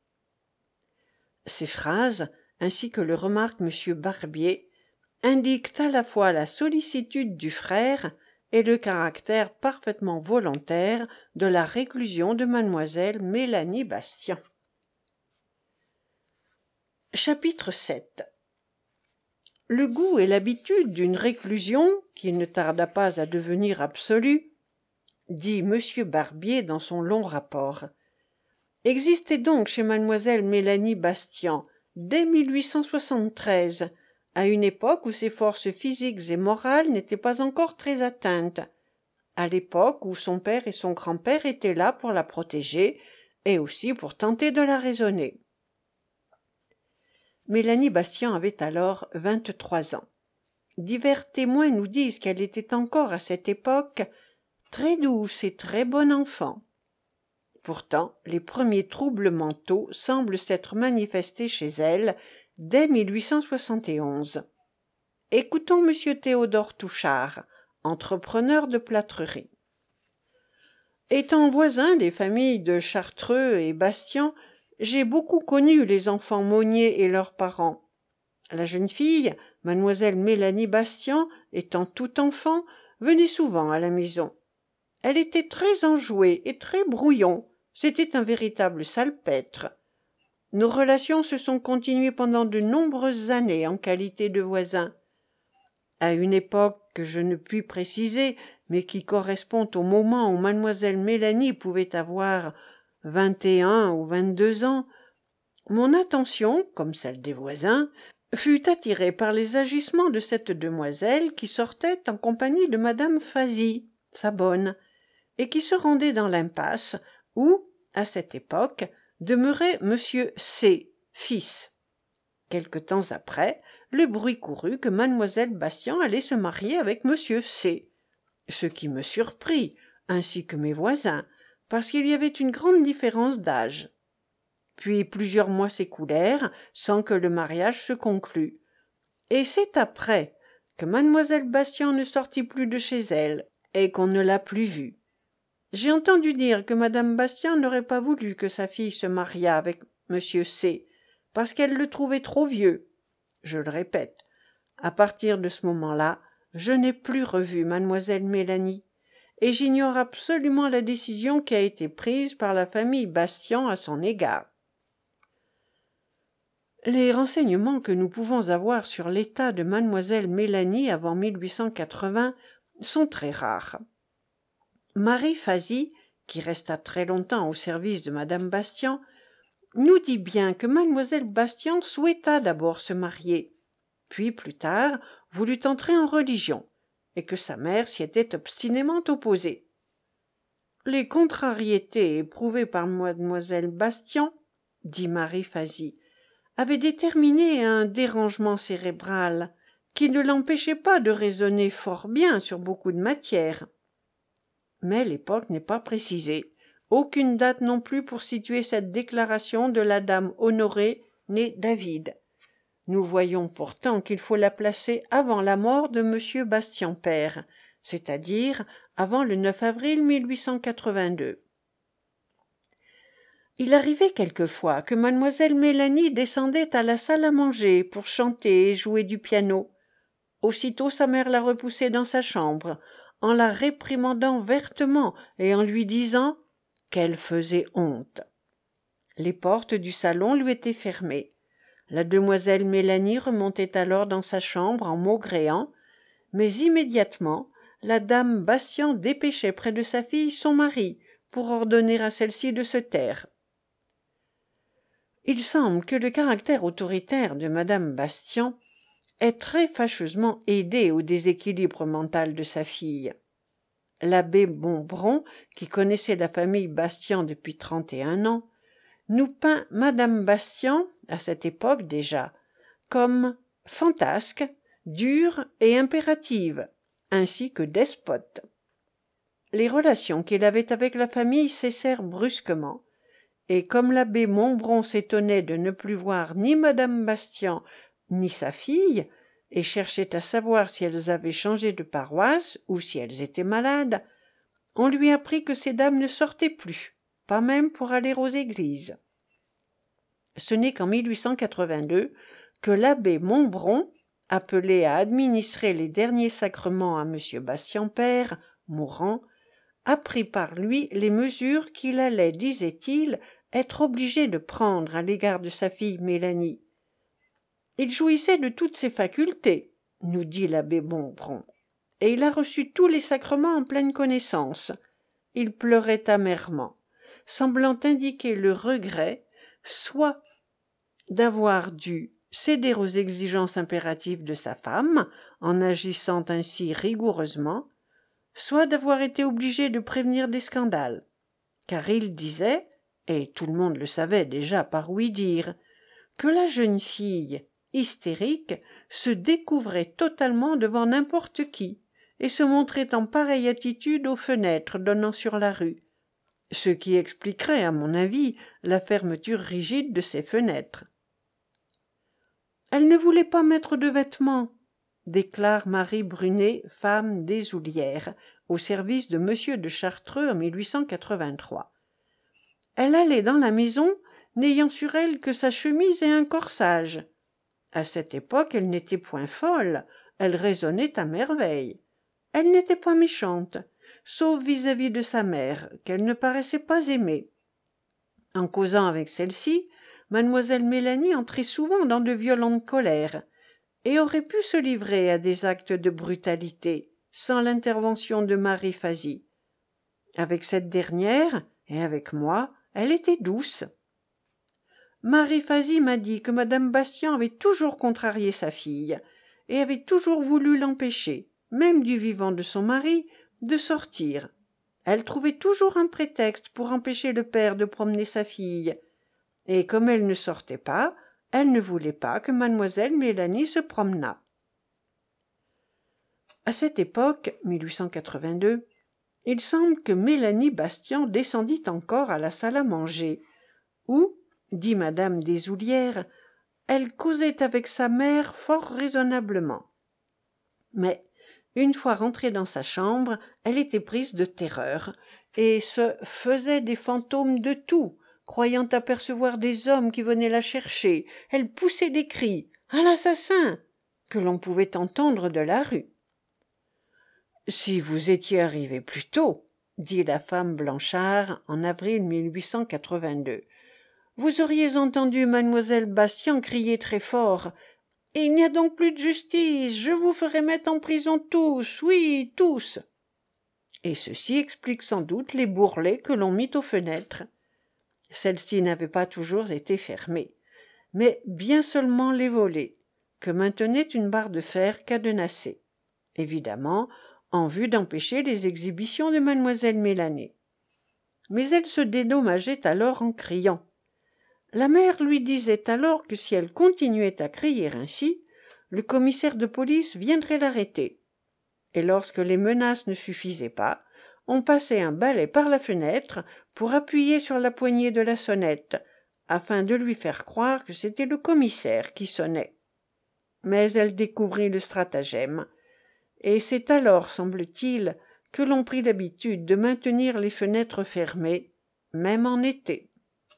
Ces phrases, ainsi que le remarque M. Barbier, indiquent à la fois la sollicitude du frère et le caractère parfaitement volontaire de la réclusion de mademoiselle Mélanie Bastien. Chapitre 7. Le goût et l'habitude d'une réclusion, qui ne tarda pas à devenir absolue, dit M. Barbier dans son long rapport, existait donc chez mademoiselle Mélanie Bastien, dès 1873, à une époque où ses forces physiques et morales n'étaient pas encore très atteintes, à l'époque où son père et son grand-père étaient là pour la protéger et aussi pour tenter de la raisonner. Mélanie Bastien avait alors 23 ans. Divers témoins nous disent qu'elle était encore à cette époque très douce et très bonne enfant. Pourtant, les premiers troubles mentaux semblent s'être manifestés chez elle dès 1871. Écoutons M. Théodore Touchard, entrepreneur de plâtrerie. Étant voisin des familles de Chartreux et Bastien, j'ai beaucoup connu les enfants Monnier et leurs parents. La jeune fille, mademoiselle Mélanie Bastien, étant tout enfant, venait souvent à la maison. Elle était très enjouée et très brouillon. C'était un véritable salpêtre. Nos relations se sont continuées pendant de nombreuses années en qualité de voisins. À une époque que je ne puis préciser, mais qui correspond au moment où mademoiselle Mélanie pouvait avoir 21 ou 22 ans, mon attention, comme celle des voisins, fut attirée par les agissements de cette demoiselle qui sortait en compagnie de madame Fazy, sa bonne, et qui se rendait dans l'impasse où, à cette époque, demeurait monsieur C, fils. Quelque temps après, le bruit courut que mademoiselle Bastien allait se marier avec monsieur C, ce qui me surprit, ainsi que mes voisins, parce qu'il y avait une grande différence d'âge. Puis plusieurs mois s'écoulèrent sans que le mariage se conclût. Et c'est après que mademoiselle Bastien ne sortit plus de chez elle et qu'on ne l'a plus vue. J'ai entendu dire que madame Bastien n'aurait pas voulu que sa fille se mariât avec monsieur C, parce qu'elle le trouvait trop vieux. Je le répète, à partir de ce moment-là, je n'ai plus revu mademoiselle Mélanie, et j'ignore absolument la décision qui a été prise par la famille Bastien à son égard. Les renseignements que nous pouvons avoir sur l'état de mademoiselle Mélanie avant 1880 sont très rares. Marie Fazy, qui resta très longtemps au service de madame Bastien, nous dit bien que mademoiselle Bastien souhaita d'abord se marier, puis plus tard voulut entrer en religion, et que sa mère s'y était obstinément opposée. Les contrariétés éprouvées par mademoiselle Bastian, dit Marie Fazy, avaient déterminé un dérangement cérébral qui ne l'empêchait pas de raisonner fort bien sur beaucoup de matières. Mais l'époque n'est pas précisée, aucune date non plus pour situer cette déclaration de la dame Honorée née David. Nous voyons pourtant qu'il faut la placer avant la mort de M. Bastien père, c'est-à-dire avant le 9 avril 1882. Il arrivait quelquefois que mademoiselle Mélanie descendait à la salle à manger pour chanter et jouer du piano. Aussitôt sa mère la repoussait dans sa chambre, en la réprimandant vertement et en lui disant qu'elle faisait honte. Les portes du salon lui étaient fermées. La demoiselle Mélanie remontait alors dans sa chambre en maugréant, mais immédiatement la dame Bastian dépêchait près de sa fille son mari pour ordonner à celle-ci de se taire. Il semble que le caractère autoritaire de madame Bastian ait très fâcheusement aidé au déséquilibre mental de sa fille. L'abbé Montbron, qui connaissait la famille Bastian depuis 31 ans, nous peint madame Bastian, à cette époque déjà, comme fantasque, dure et impérative, ainsi que despote. Les relations qu'il avait avec la famille cessèrent brusquement, et comme l'abbé Montbron s'étonnait de ne plus voir ni madame Bastian ni sa fille, et cherchait à savoir si elles avaient changé de paroisse ou si elles étaient malades, on lui apprit que ces dames ne sortaient plus, pas même pour aller aux églises. Ce n'est qu'en 1882 que l'abbé Montbron, appelé à administrer les derniers sacrements à M. Bastien père, mourant, apprit par lui les mesures qu'il allait, disait-il, être obligé de prendre à l'égard de sa fille Mélanie. Il jouissait de toutes ses facultés, nous dit l'abbé Montbron, et il a reçu tous les sacrements en pleine connaissance. Il pleurait amèrement, semblant indiquer le regret soit d'avoir dû céder aux exigences impératives de sa femme en agissant ainsi rigoureusement, soit d'avoir été obligé de prévenir des scandales, car il disait, et tout le monde le savait déjà par ouï-dire, que la jeune fille, hystérique, se découvrait totalement devant n'importe qui et se montrait en pareille attitude aux fenêtres donnant sur la rue, ce qui expliquerait, à mon avis, la fermeture rigide de ces fenêtres. Elle ne voulait pas mettre de vêtements, déclare Marie Brunet, femme Desoulières, au service de M. de Chartreux en 1883. Elle allait dans la maison, n'ayant sur elle que sa chemise et un corsage. À cette époque, elle n'était point folle, elle raisonnait à merveille. Elle n'était pas méchante, sauf vis-à-vis de sa mère, qu'elle ne paraissait pas aimer. En causant avec celle-ci, mademoiselle Mélanie entrait souvent dans de violentes colères, et aurait pu se livrer à des actes de brutalité, sans l'intervention de Marie Fazy. Avec cette dernière, et avec moi, elle était douce. Marie Fazy m'a dit que madame Bastian avait toujours contrarié sa fille, et avait toujours voulu l'empêcher, même du vivant de son mari, de sortir. Elle trouvait toujours un prétexte pour empêcher le père de promener sa fille, et comme elle ne sortait pas, elle ne voulait pas que mademoiselle Mélanie se promenât. À cette époque, 1882, il semble que Mélanie Bastian descendit encore à la salle à manger, où, dit madame Desoulières, elle causait avec sa mère fort raisonnablement. Mais, une fois rentrée dans sa chambre, elle était prise de terreur, et se faisait des fantômes de tout, croyant apercevoir des hommes qui venaient la chercher. Elle poussait des cris « À l'assassin !» que l'on pouvait entendre de la rue. « Si vous étiez arrivé plus tôt, » dit la femme Blanchard en avril 1882, « vous auriez entendu mademoiselle Bastian crier très fort « Il n'y a donc plus de justice, je vous ferai mettre en prison tous, oui, tous !» Et ceci explique sans doute les bourrelets que l'on mit aux fenêtres. Celles-ci n'avaient pas toujours été fermées, mais bien seulement les volets, que maintenait une barre de fer cadenassée. évidemment en vue d'empêcher les exhibitions de mademoiselle Mélanie. Mais elle se dédommageait alors en criant. La mère lui disait alors que si elle continuait à crier ainsi, le commissaire de police viendrait l'arrêter. Et lorsque les menaces ne suffisaient pas, on passait un balai par la fenêtre pour appuyer sur la poignée de la sonnette, afin de lui faire croire que c'était le commissaire qui sonnait. Mais elle découvrit le stratagème, et c'est alors, semble-t-il, que l'on prit l'habitude de maintenir les fenêtres fermées, même en été.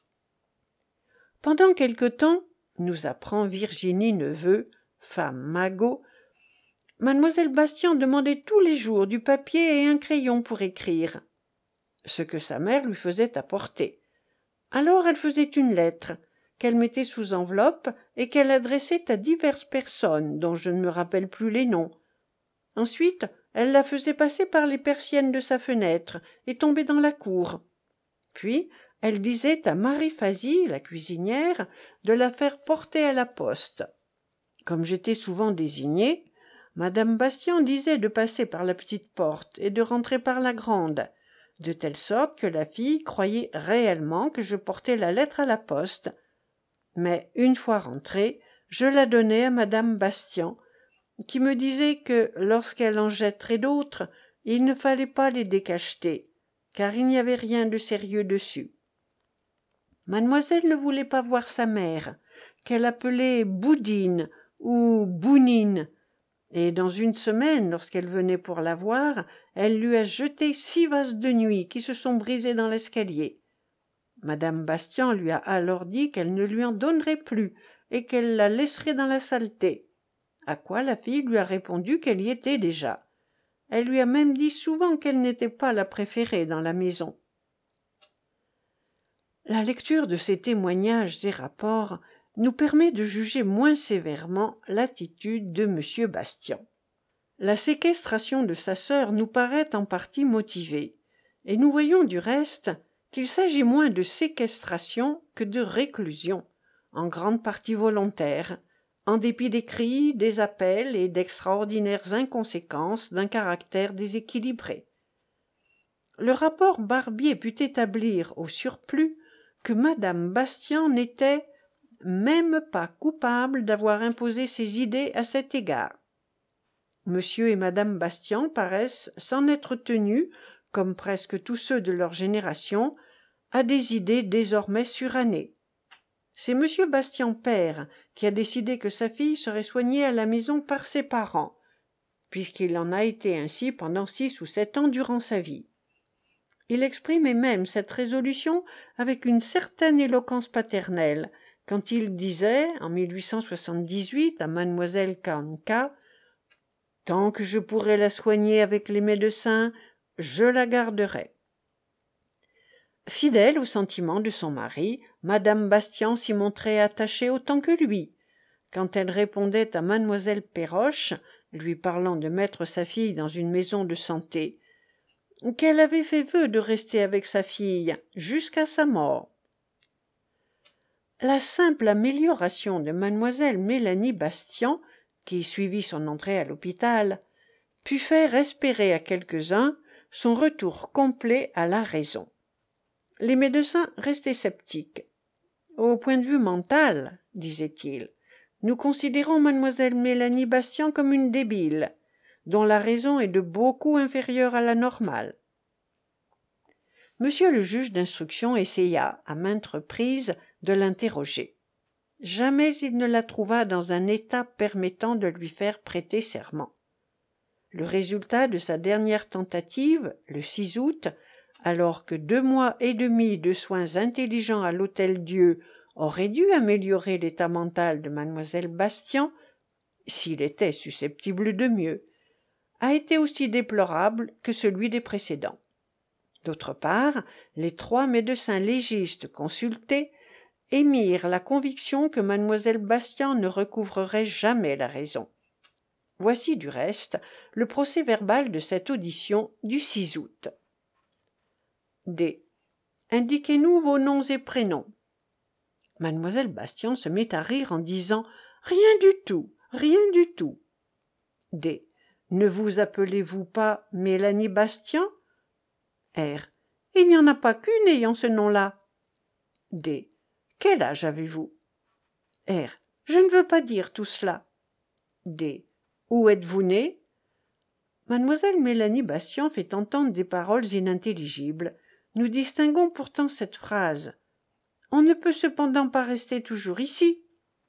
Pendant quelque temps, nous apprend Virginie Neveu, femme magot, mademoiselle Bastien demandait tous les jours du papier et un crayon pour écrire, ce que sa mère lui faisait apporter. Alors elle faisait une lettre, qu'elle mettait sous enveloppe et qu'elle adressait à diverses personnes dont je ne me rappelle plus les noms. Ensuite, elle la faisait passer par les persiennes de sa fenêtre et tomber dans la cour. Puis, elle disait à Marie Fazy, la cuisinière, de la faire porter à la poste. Comme j'étais souvent désignée, madame Bastien disait de passer par la petite porte et de rentrer par la grande, de telle sorte que la fille croyait réellement que je portais la lettre à la poste. Mais une fois rentrée, je la donnai à madame Bastien, qui me disait que, lorsqu'elle en jetterait d'autres, il ne fallait pas les décacheter, car il n'y avait rien de sérieux dessus. Mademoiselle ne voulait pas voir sa mère, qu'elle appelait Boudine ou Bounine, et dans une semaine, lorsqu'elle venait pour la voir, elle lui a jeté 6 vases de nuit qui se sont brisés dans l'escalier. Madame Bastien lui a alors dit qu'elle ne lui en donnerait plus et qu'elle la laisserait dans la saleté, à quoi la fille lui a répondu qu'elle y était déjà. Elle lui a même dit souvent qu'elle n'était pas la préférée dans la maison. La lecture de ces témoignages et rapports nous permet de juger moins sévèrement l'attitude de M. Bastien. La séquestration de sa sœur nous paraît en partie motivée, et nous voyons du reste qu'il s'agit moins de séquestration que de réclusion, en grande partie volontaire, en dépit des cris, des appels et d'extraordinaires inconséquences d'un caractère déséquilibré. Le rapport Barbier put établir au surplus que madame Bastien n'était même pas coupable d'avoir imposé ses idées à cet égard. Monsieur et madame Bastien paraissent s'en être tenus, comme presque tous ceux de leur génération, à des idées désormais surannées. C'est monsieur Bastien père qui a décidé que sa fille serait soignée à la maison par ses parents, puisqu'il en a été ainsi pendant 6 ou 7 ans durant sa vie. Il exprimait même cette résolution avec une certaine éloquence paternelle, quand il disait, en 1878, à mademoiselle Kahnka, « Tant que je pourrai la soigner avec les médecins, je la garderai. » Fidèle aux sentiments de son mari, madame Bastien s'y montrait attachée autant que lui. Quand elle répondait à mademoiselle Péroche, lui parlant de mettre sa fille dans une maison de santé, qu'elle avait fait vœu de rester avec sa fille jusqu'à sa mort. La simple amélioration de mademoiselle Mélanie Bastien, qui suivit son entrée à l'hôpital, put faire espérer à quelques-uns son retour complet à la raison. Les médecins restaient sceptiques. Au point de vue mental, disaient-ils, nous considérons mademoiselle Mélanie Bastien comme une débile, dont la raison est de beaucoup inférieure à la normale. Monsieur le juge d'instruction essaya, à maintes reprises, de l'interroger. Jamais il ne la trouva dans un état permettant de lui faire prêter serment. Le résultat de sa dernière tentative, le 6 août, alors que 2 mois et demi de soins intelligents à l'Hôtel-Dieu auraient dû améliorer l'état mental de mademoiselle Bastien, s'il était susceptible de mieux, a été aussi déplorable que celui des précédents. D'autre part, les 3 médecins légistes consultés émirent la conviction que mademoiselle Bastien ne recouvrerait jamais la raison. Voici du reste le procès-verbal de cette audition du 6 août. D. Indiquez-nous vos noms et prénoms. Mademoiselle Bastien se mit à rire en disant « Rien du tout, rien du tout. » D. Ne vous appelez-vous pas Mélanie Bastien? R. Il n'y en a pas qu'une ayant ce nom-là. D. Quel âge avez-vous? R. Je ne veux pas dire tout cela. D. Où êtes-vous née? Mademoiselle Mélanie Bastien fait entendre des paroles inintelligibles. Nous distinguons pourtant cette phrase. On ne peut cependant pas rester toujours ici.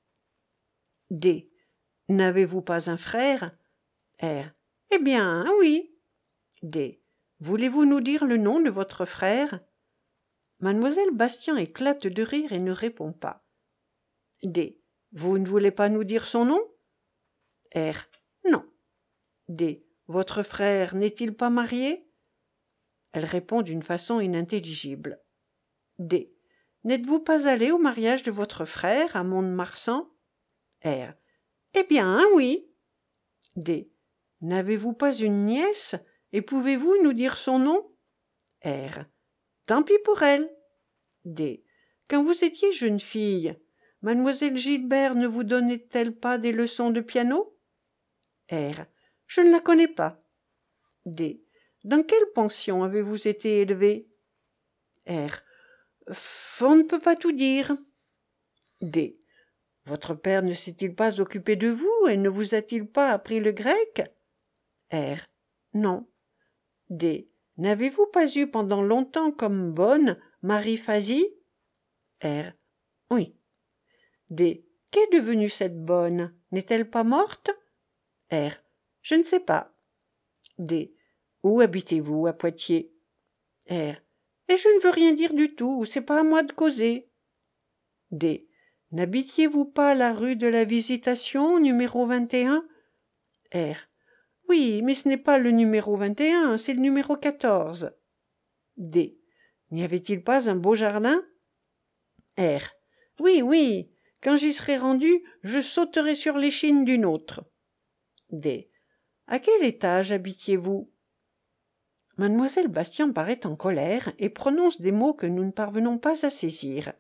D. N'avez-vous pas un frère? R. Eh bien, oui. D. Voulez-vous nous dire le nom de votre frère? Mademoiselle Bastien éclate de rire et ne répond pas. D. Vous ne voulez pas nous dire son nom? R. Non. D. Votre frère n'est-il pas marié? Elle répond d'une façon inintelligible. D. N'êtes-vous pas allé au mariage de votre frère à Mont-de-Marsan? R. Eh bien, oui. D. N'avez-vous pas une nièce et pouvez-vous nous dire son nom? R. Tant pis pour elle. D. Quand vous étiez jeune fille, mademoiselle Gilbert ne vous donnait-elle pas des leçons de piano? R. Je ne la connais pas. D. Dans quelle pension avez-vous été élevée? R. On ne peut pas tout dire. D. Votre père ne s'est-il pas occupé de vous et ne vous a-t-il pas appris le grec? R. Non. D. N'avez-vous pas eu pendant longtemps comme bonne Marie Fazy? R. Oui. D. Qu'est devenue cette bonne? N'est-elle pas morte? R. Je ne sais pas. D. Où habitez-vous à Poitiers? R. Et je ne veux rien dire du tout, c'est pas à moi de causer. D. N'habitiez-vous pas la rue de la Visitation, numéro 21? R. Oui, mais ce n'est pas le numéro 21, c'est le numéro 14. D. N'y avait-il pas un beau jardin? R. Oui, oui, quand j'y serai rendu, je sauterai sur l'échine d'une autre. D. À quel étage habitiez-vous? Mademoiselle Bastien paraît en colère et prononce des mots que nous ne parvenons pas à saisir.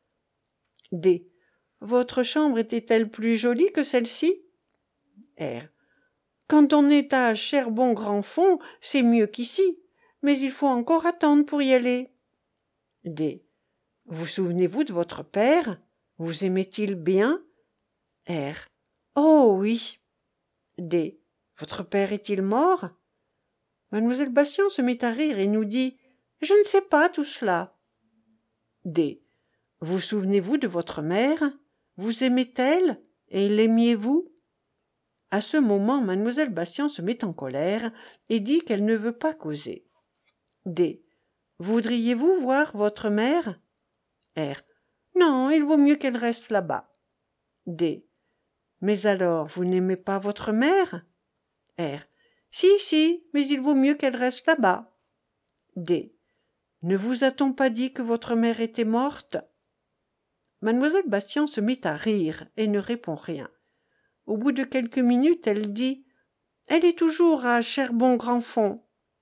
D. Votre chambre était-elle plus jolie que celle-ci? R. Quand on est à Cherbon-Grand-Fond, c'est mieux qu'ici, mais il faut encore attendre pour y aller. D. Vous souvenez-vous de votre père? Vous aimait-il bien? R. Oh oui. D. Votre père est-il mort? Mademoiselle Bastien se met à rire et nous dit « Je ne sais pas tout cela. » D. Vous souvenez-vous de votre mère? Vous aimait-elle? Et l'aimiez-vous? À ce moment, mademoiselle Bastien se met en colère et dit qu'elle ne veut pas causer. D. Voudriez-vous voir votre mère? R. Non, il vaut mieux qu'elle reste là-bas. D. Mais alors, vous n'aimez pas votre mère? R. Si, mais il vaut mieux qu'elle reste là-bas. D. Ne vous a-t-on pas dit que votre mère était morte? Mademoiselle Bastien se met à rire et ne répond rien. Au bout de quelques minutes, elle dit « Elle est toujours à Cherbon-Grand-Fond. »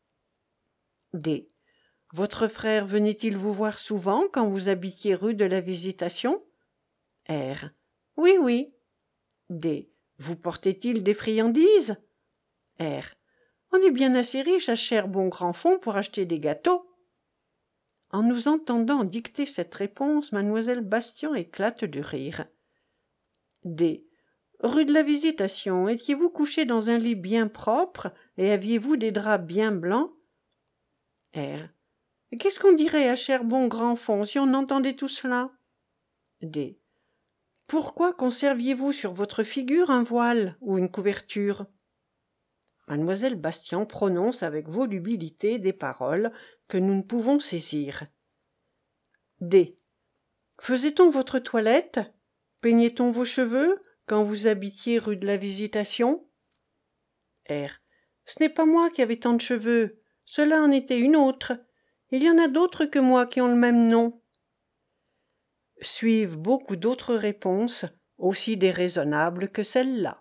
D. Votre frère venait-il vous voir souvent quand vous habitiez rue de la Visitation? R. Oui, oui. D. Vous portait-il des friandises? R. On est bien assez riche à Cherbon-Grand-Fond pour acheter des gâteaux. En nous entendant dicter cette réponse, mademoiselle Bastien éclate de rire. D. Rue de la Visitation, étiez-vous couché dans un lit bien propre et aviez-vous des draps bien blancs? R. Qu'est-ce qu'on dirait à Cherbon-Grand-Fond si on entendait tout cela? D. Pourquoi conserviez-vous sur votre figure un voile ou une couverture? Mademoiselle Bastien prononce avec volubilité des paroles que nous ne pouvons saisir. D. Faisait-on votre toilette? Peignait-on vos cheveux quand vous habitiez rue de la Visitation? R. Ce n'est pas moi qui avais tant de cheveux, cela en était une autre. Il y en a d'autres que moi qui ont le même nom. Suivent beaucoup d'autres réponses, aussi déraisonnables que celle-là.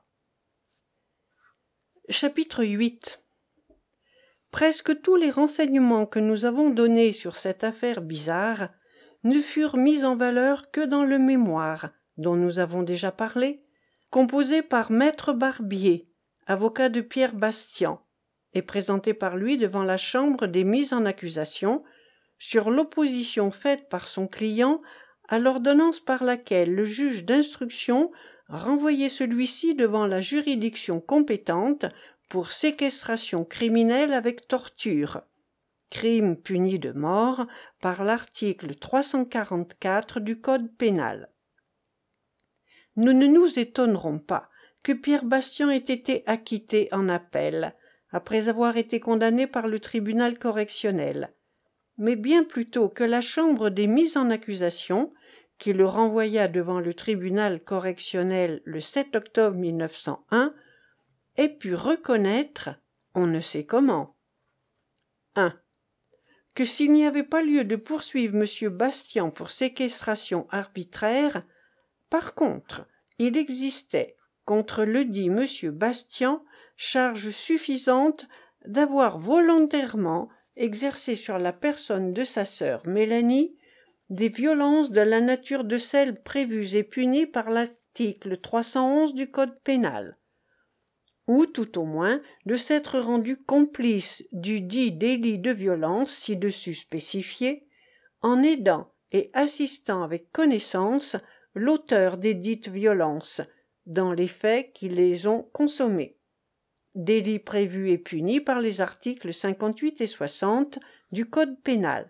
Chapitre 8. Presque tous les renseignements que nous avons donnés sur cette affaire bizarre ne furent mis en valeur que dans le mémoire, dont nous avons déjà parlé, composé par maître Barbier, avocat de Pierre Bastian, et présenté par lui devant la chambre des mises en accusation sur l'opposition faite par son client à l'ordonnance par laquelle le juge d'instruction renvoyait celui-ci devant la juridiction compétente pour séquestration criminelle avec torture, crime puni de mort par l'article 344 du Code pénal. Nous ne nous étonnerons pas que Pierre Bastian ait été acquitté en appel, après avoir été condamné par le tribunal correctionnel, mais bien plutôt que la chambre des mises en accusation, qui le renvoya devant le tribunal correctionnel le 7 octobre 1901, ait pu reconnaître, on ne sait comment, 1. Que s'il n'y avait pas lieu de poursuivre M. Bastian pour séquestration arbitraire, par contre, il existait contre ledit M. Bastian charge suffisante d'avoir volontairement exercé sur la personne de sa sœur Mélanie des violences de la nature de celles prévues et punies par l'article 311 du Code pénal, ou tout au moins de s'être rendu complice du dit délit de violence ci-dessus spécifié, en aidant et assistant avec connaissance l'auteur des dites violences dans les faits qui les ont consommés, délit prévu et puni par les articles 58 et 60 du Code pénal.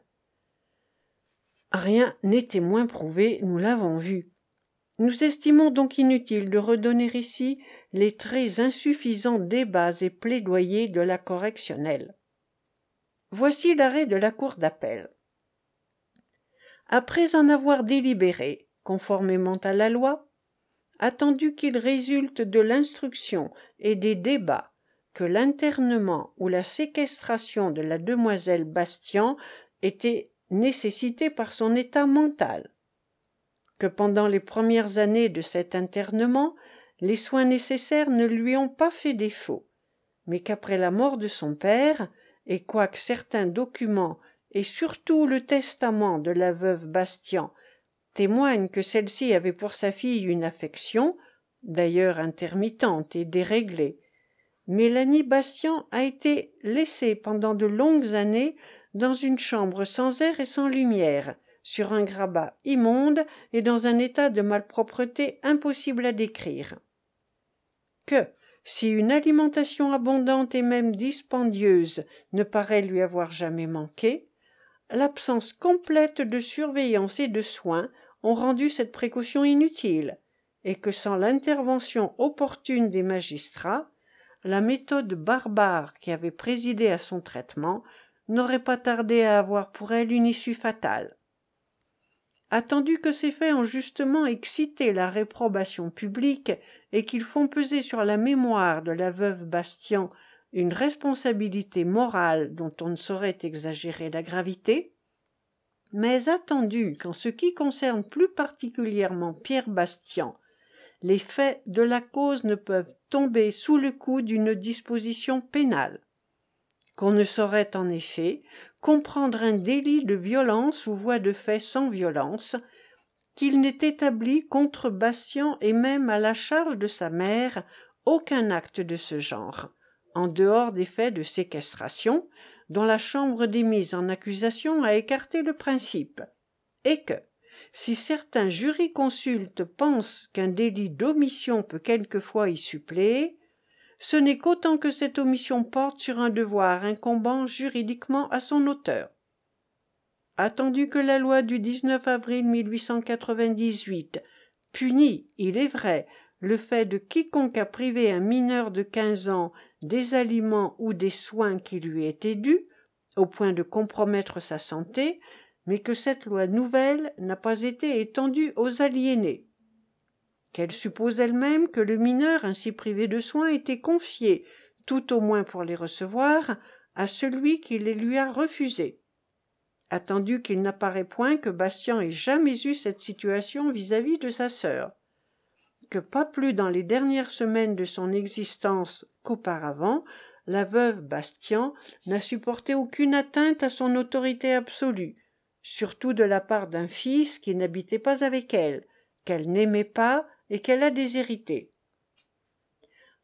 Rien n'était moins prouvé, nous l'avons vu. Nous estimons donc inutile de redonner ici les très insuffisants débats et plaidoyers de la correctionnelle. Voici l'arrêt de la Cour d'appel. Après en avoir délibéré, conformément à la loi, attendu qu'il résulte de l'instruction et des débats que l'internement ou la séquestration de la demoiselle Bastian était nécessité par son état mental, que pendant les premières années de cet internement, les soins nécessaires ne lui ont pas fait défaut, mais qu'après la mort de son père, et quoique certains documents et surtout le testament de la veuve Bastian témoignent que celle-ci avait pour sa fille une affection, d'ailleurs intermittente et déréglée, Mélanie Bastian a été laissée pendant de longues années dans une chambre sans air et sans lumière, sur un grabat immonde et dans un état de malpropreté impossible à décrire. Que, si une alimentation abondante et même dispendieuse ne paraît lui avoir jamais manqué, l'absence complète de surveillance et de soins ont rendu cette précaution inutile, et que sans l'intervention opportune des magistrats, la méthode barbare qui avait présidé à son traitement n'aurait pas tardé à avoir pour elle une issue fatale. Attendu que ces faits ont justement excité la réprobation publique et qu'ils font peser sur la mémoire de la veuve Bastian une responsabilité morale dont on ne saurait exagérer la gravité, mais attendu qu'en ce qui concerne plus particulièrement Pierre Bastian, les faits de la cause ne peuvent tomber sous le coup d'une disposition pénale, qu'on ne saurait en effet comprendre un délit de violence ou voie de fait sans violence, qu'il n'ait établi contre Bastian et même à la charge de sa mère aucun acte de ce genre, en dehors des faits de séquestration, dont la chambre des mises en accusation a écarté le principe, et que, si certains jurisconsultes pensent qu'un délit d'omission peut quelquefois y suppléer, ce n'est qu'autant que cette omission porte sur un devoir incombant juridiquement à son auteur. Attendu que la loi du 19 avril 1898 punit, il est vrai, le fait de quiconque a privé un mineur de 15 ans des aliments ou des soins qui lui étaient dus, au point de compromettre sa santé, mais que cette loi nouvelle n'a pas été étendue aux aliénés, qu'elle suppose elle-même que le mineur ainsi privé de soins était confié, tout au moins pour les recevoir, à celui qui les lui a refusés, attendu qu'il n'apparaît point que Bastian ait jamais eu cette situation vis-à-vis de sa sœur, que pas plus dans les dernières semaines de son existence qu'auparavant, la veuve Bastian n'a supporté aucune atteinte à son autorité absolue, surtout de la part d'un fils qui n'habitait pas avec elle, qu'elle n'aimait pas et qu'elle a déshérité.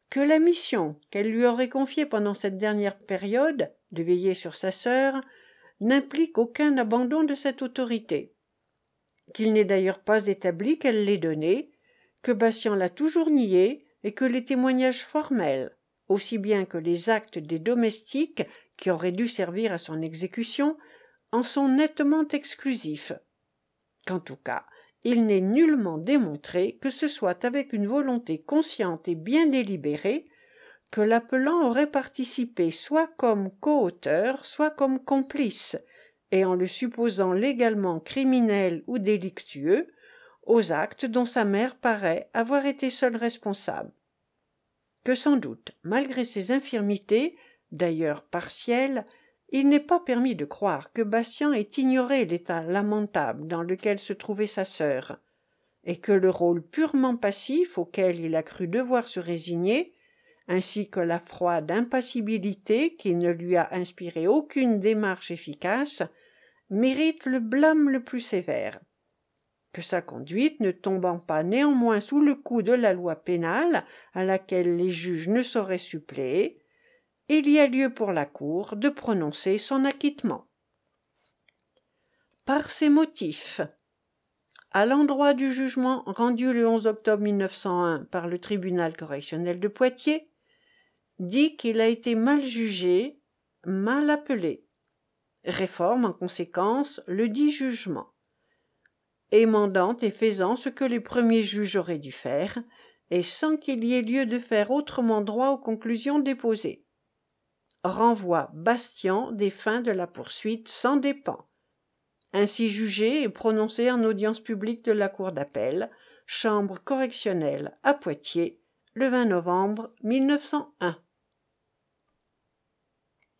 que la mission qu'elle lui aurait confiée pendant cette dernière période, de veiller sur sa sœur, n'implique aucun abandon de cette autorité, qu'il n'est d'ailleurs pas établi qu'elle l'ait donnée, que Bastien l'a toujours niée et que les témoignages formels, aussi bien que les actes des domestiques qui auraient dû servir à son exécution, en sont nettement exclusifs, qu'en tout cas, il n'est nullement démontré que ce soit avec une volonté consciente et bien délibérée que l'appelant aurait participé soit comme coauteur, soit comme complice, et en le supposant légalement criminel ou délictueux, aux actes dont sa mère paraît avoir été seule responsable. Que sans doute, malgré ses infirmités, d'ailleurs partielles, il n'est pas permis de croire que Bastien ait ignoré l'état lamentable dans lequel se trouvait sa sœur, et que le rôle purement passif auquel il a cru devoir se résigner, ainsi que la froide impassibilité qui ne lui a inspiré aucune démarche efficace, mérite le blâme le plus sévère. Que sa conduite, ne tombant pas néanmoins sous le coup de la loi pénale à laquelle les juges ne sauraient suppléer, il y a lieu pour la Cour de prononcer son acquittement. Par ces motifs, à l'endroit du jugement rendu le 11 octobre 1901 par le tribunal correctionnel de Poitiers, dit qu'il a été mal jugé, mal appelé. Réforme en conséquence le dit jugement, émendant et faisant ce que les premiers juges auraient dû faire, et sans qu'il y ait lieu de faire autrement droit aux conclusions déposées. Renvoie Bastien des fins de la poursuite sans dépens. Ainsi jugé et prononcé en audience publique de la Cour d'appel, chambre correctionnelle à Poitiers, le 20 novembre 1901.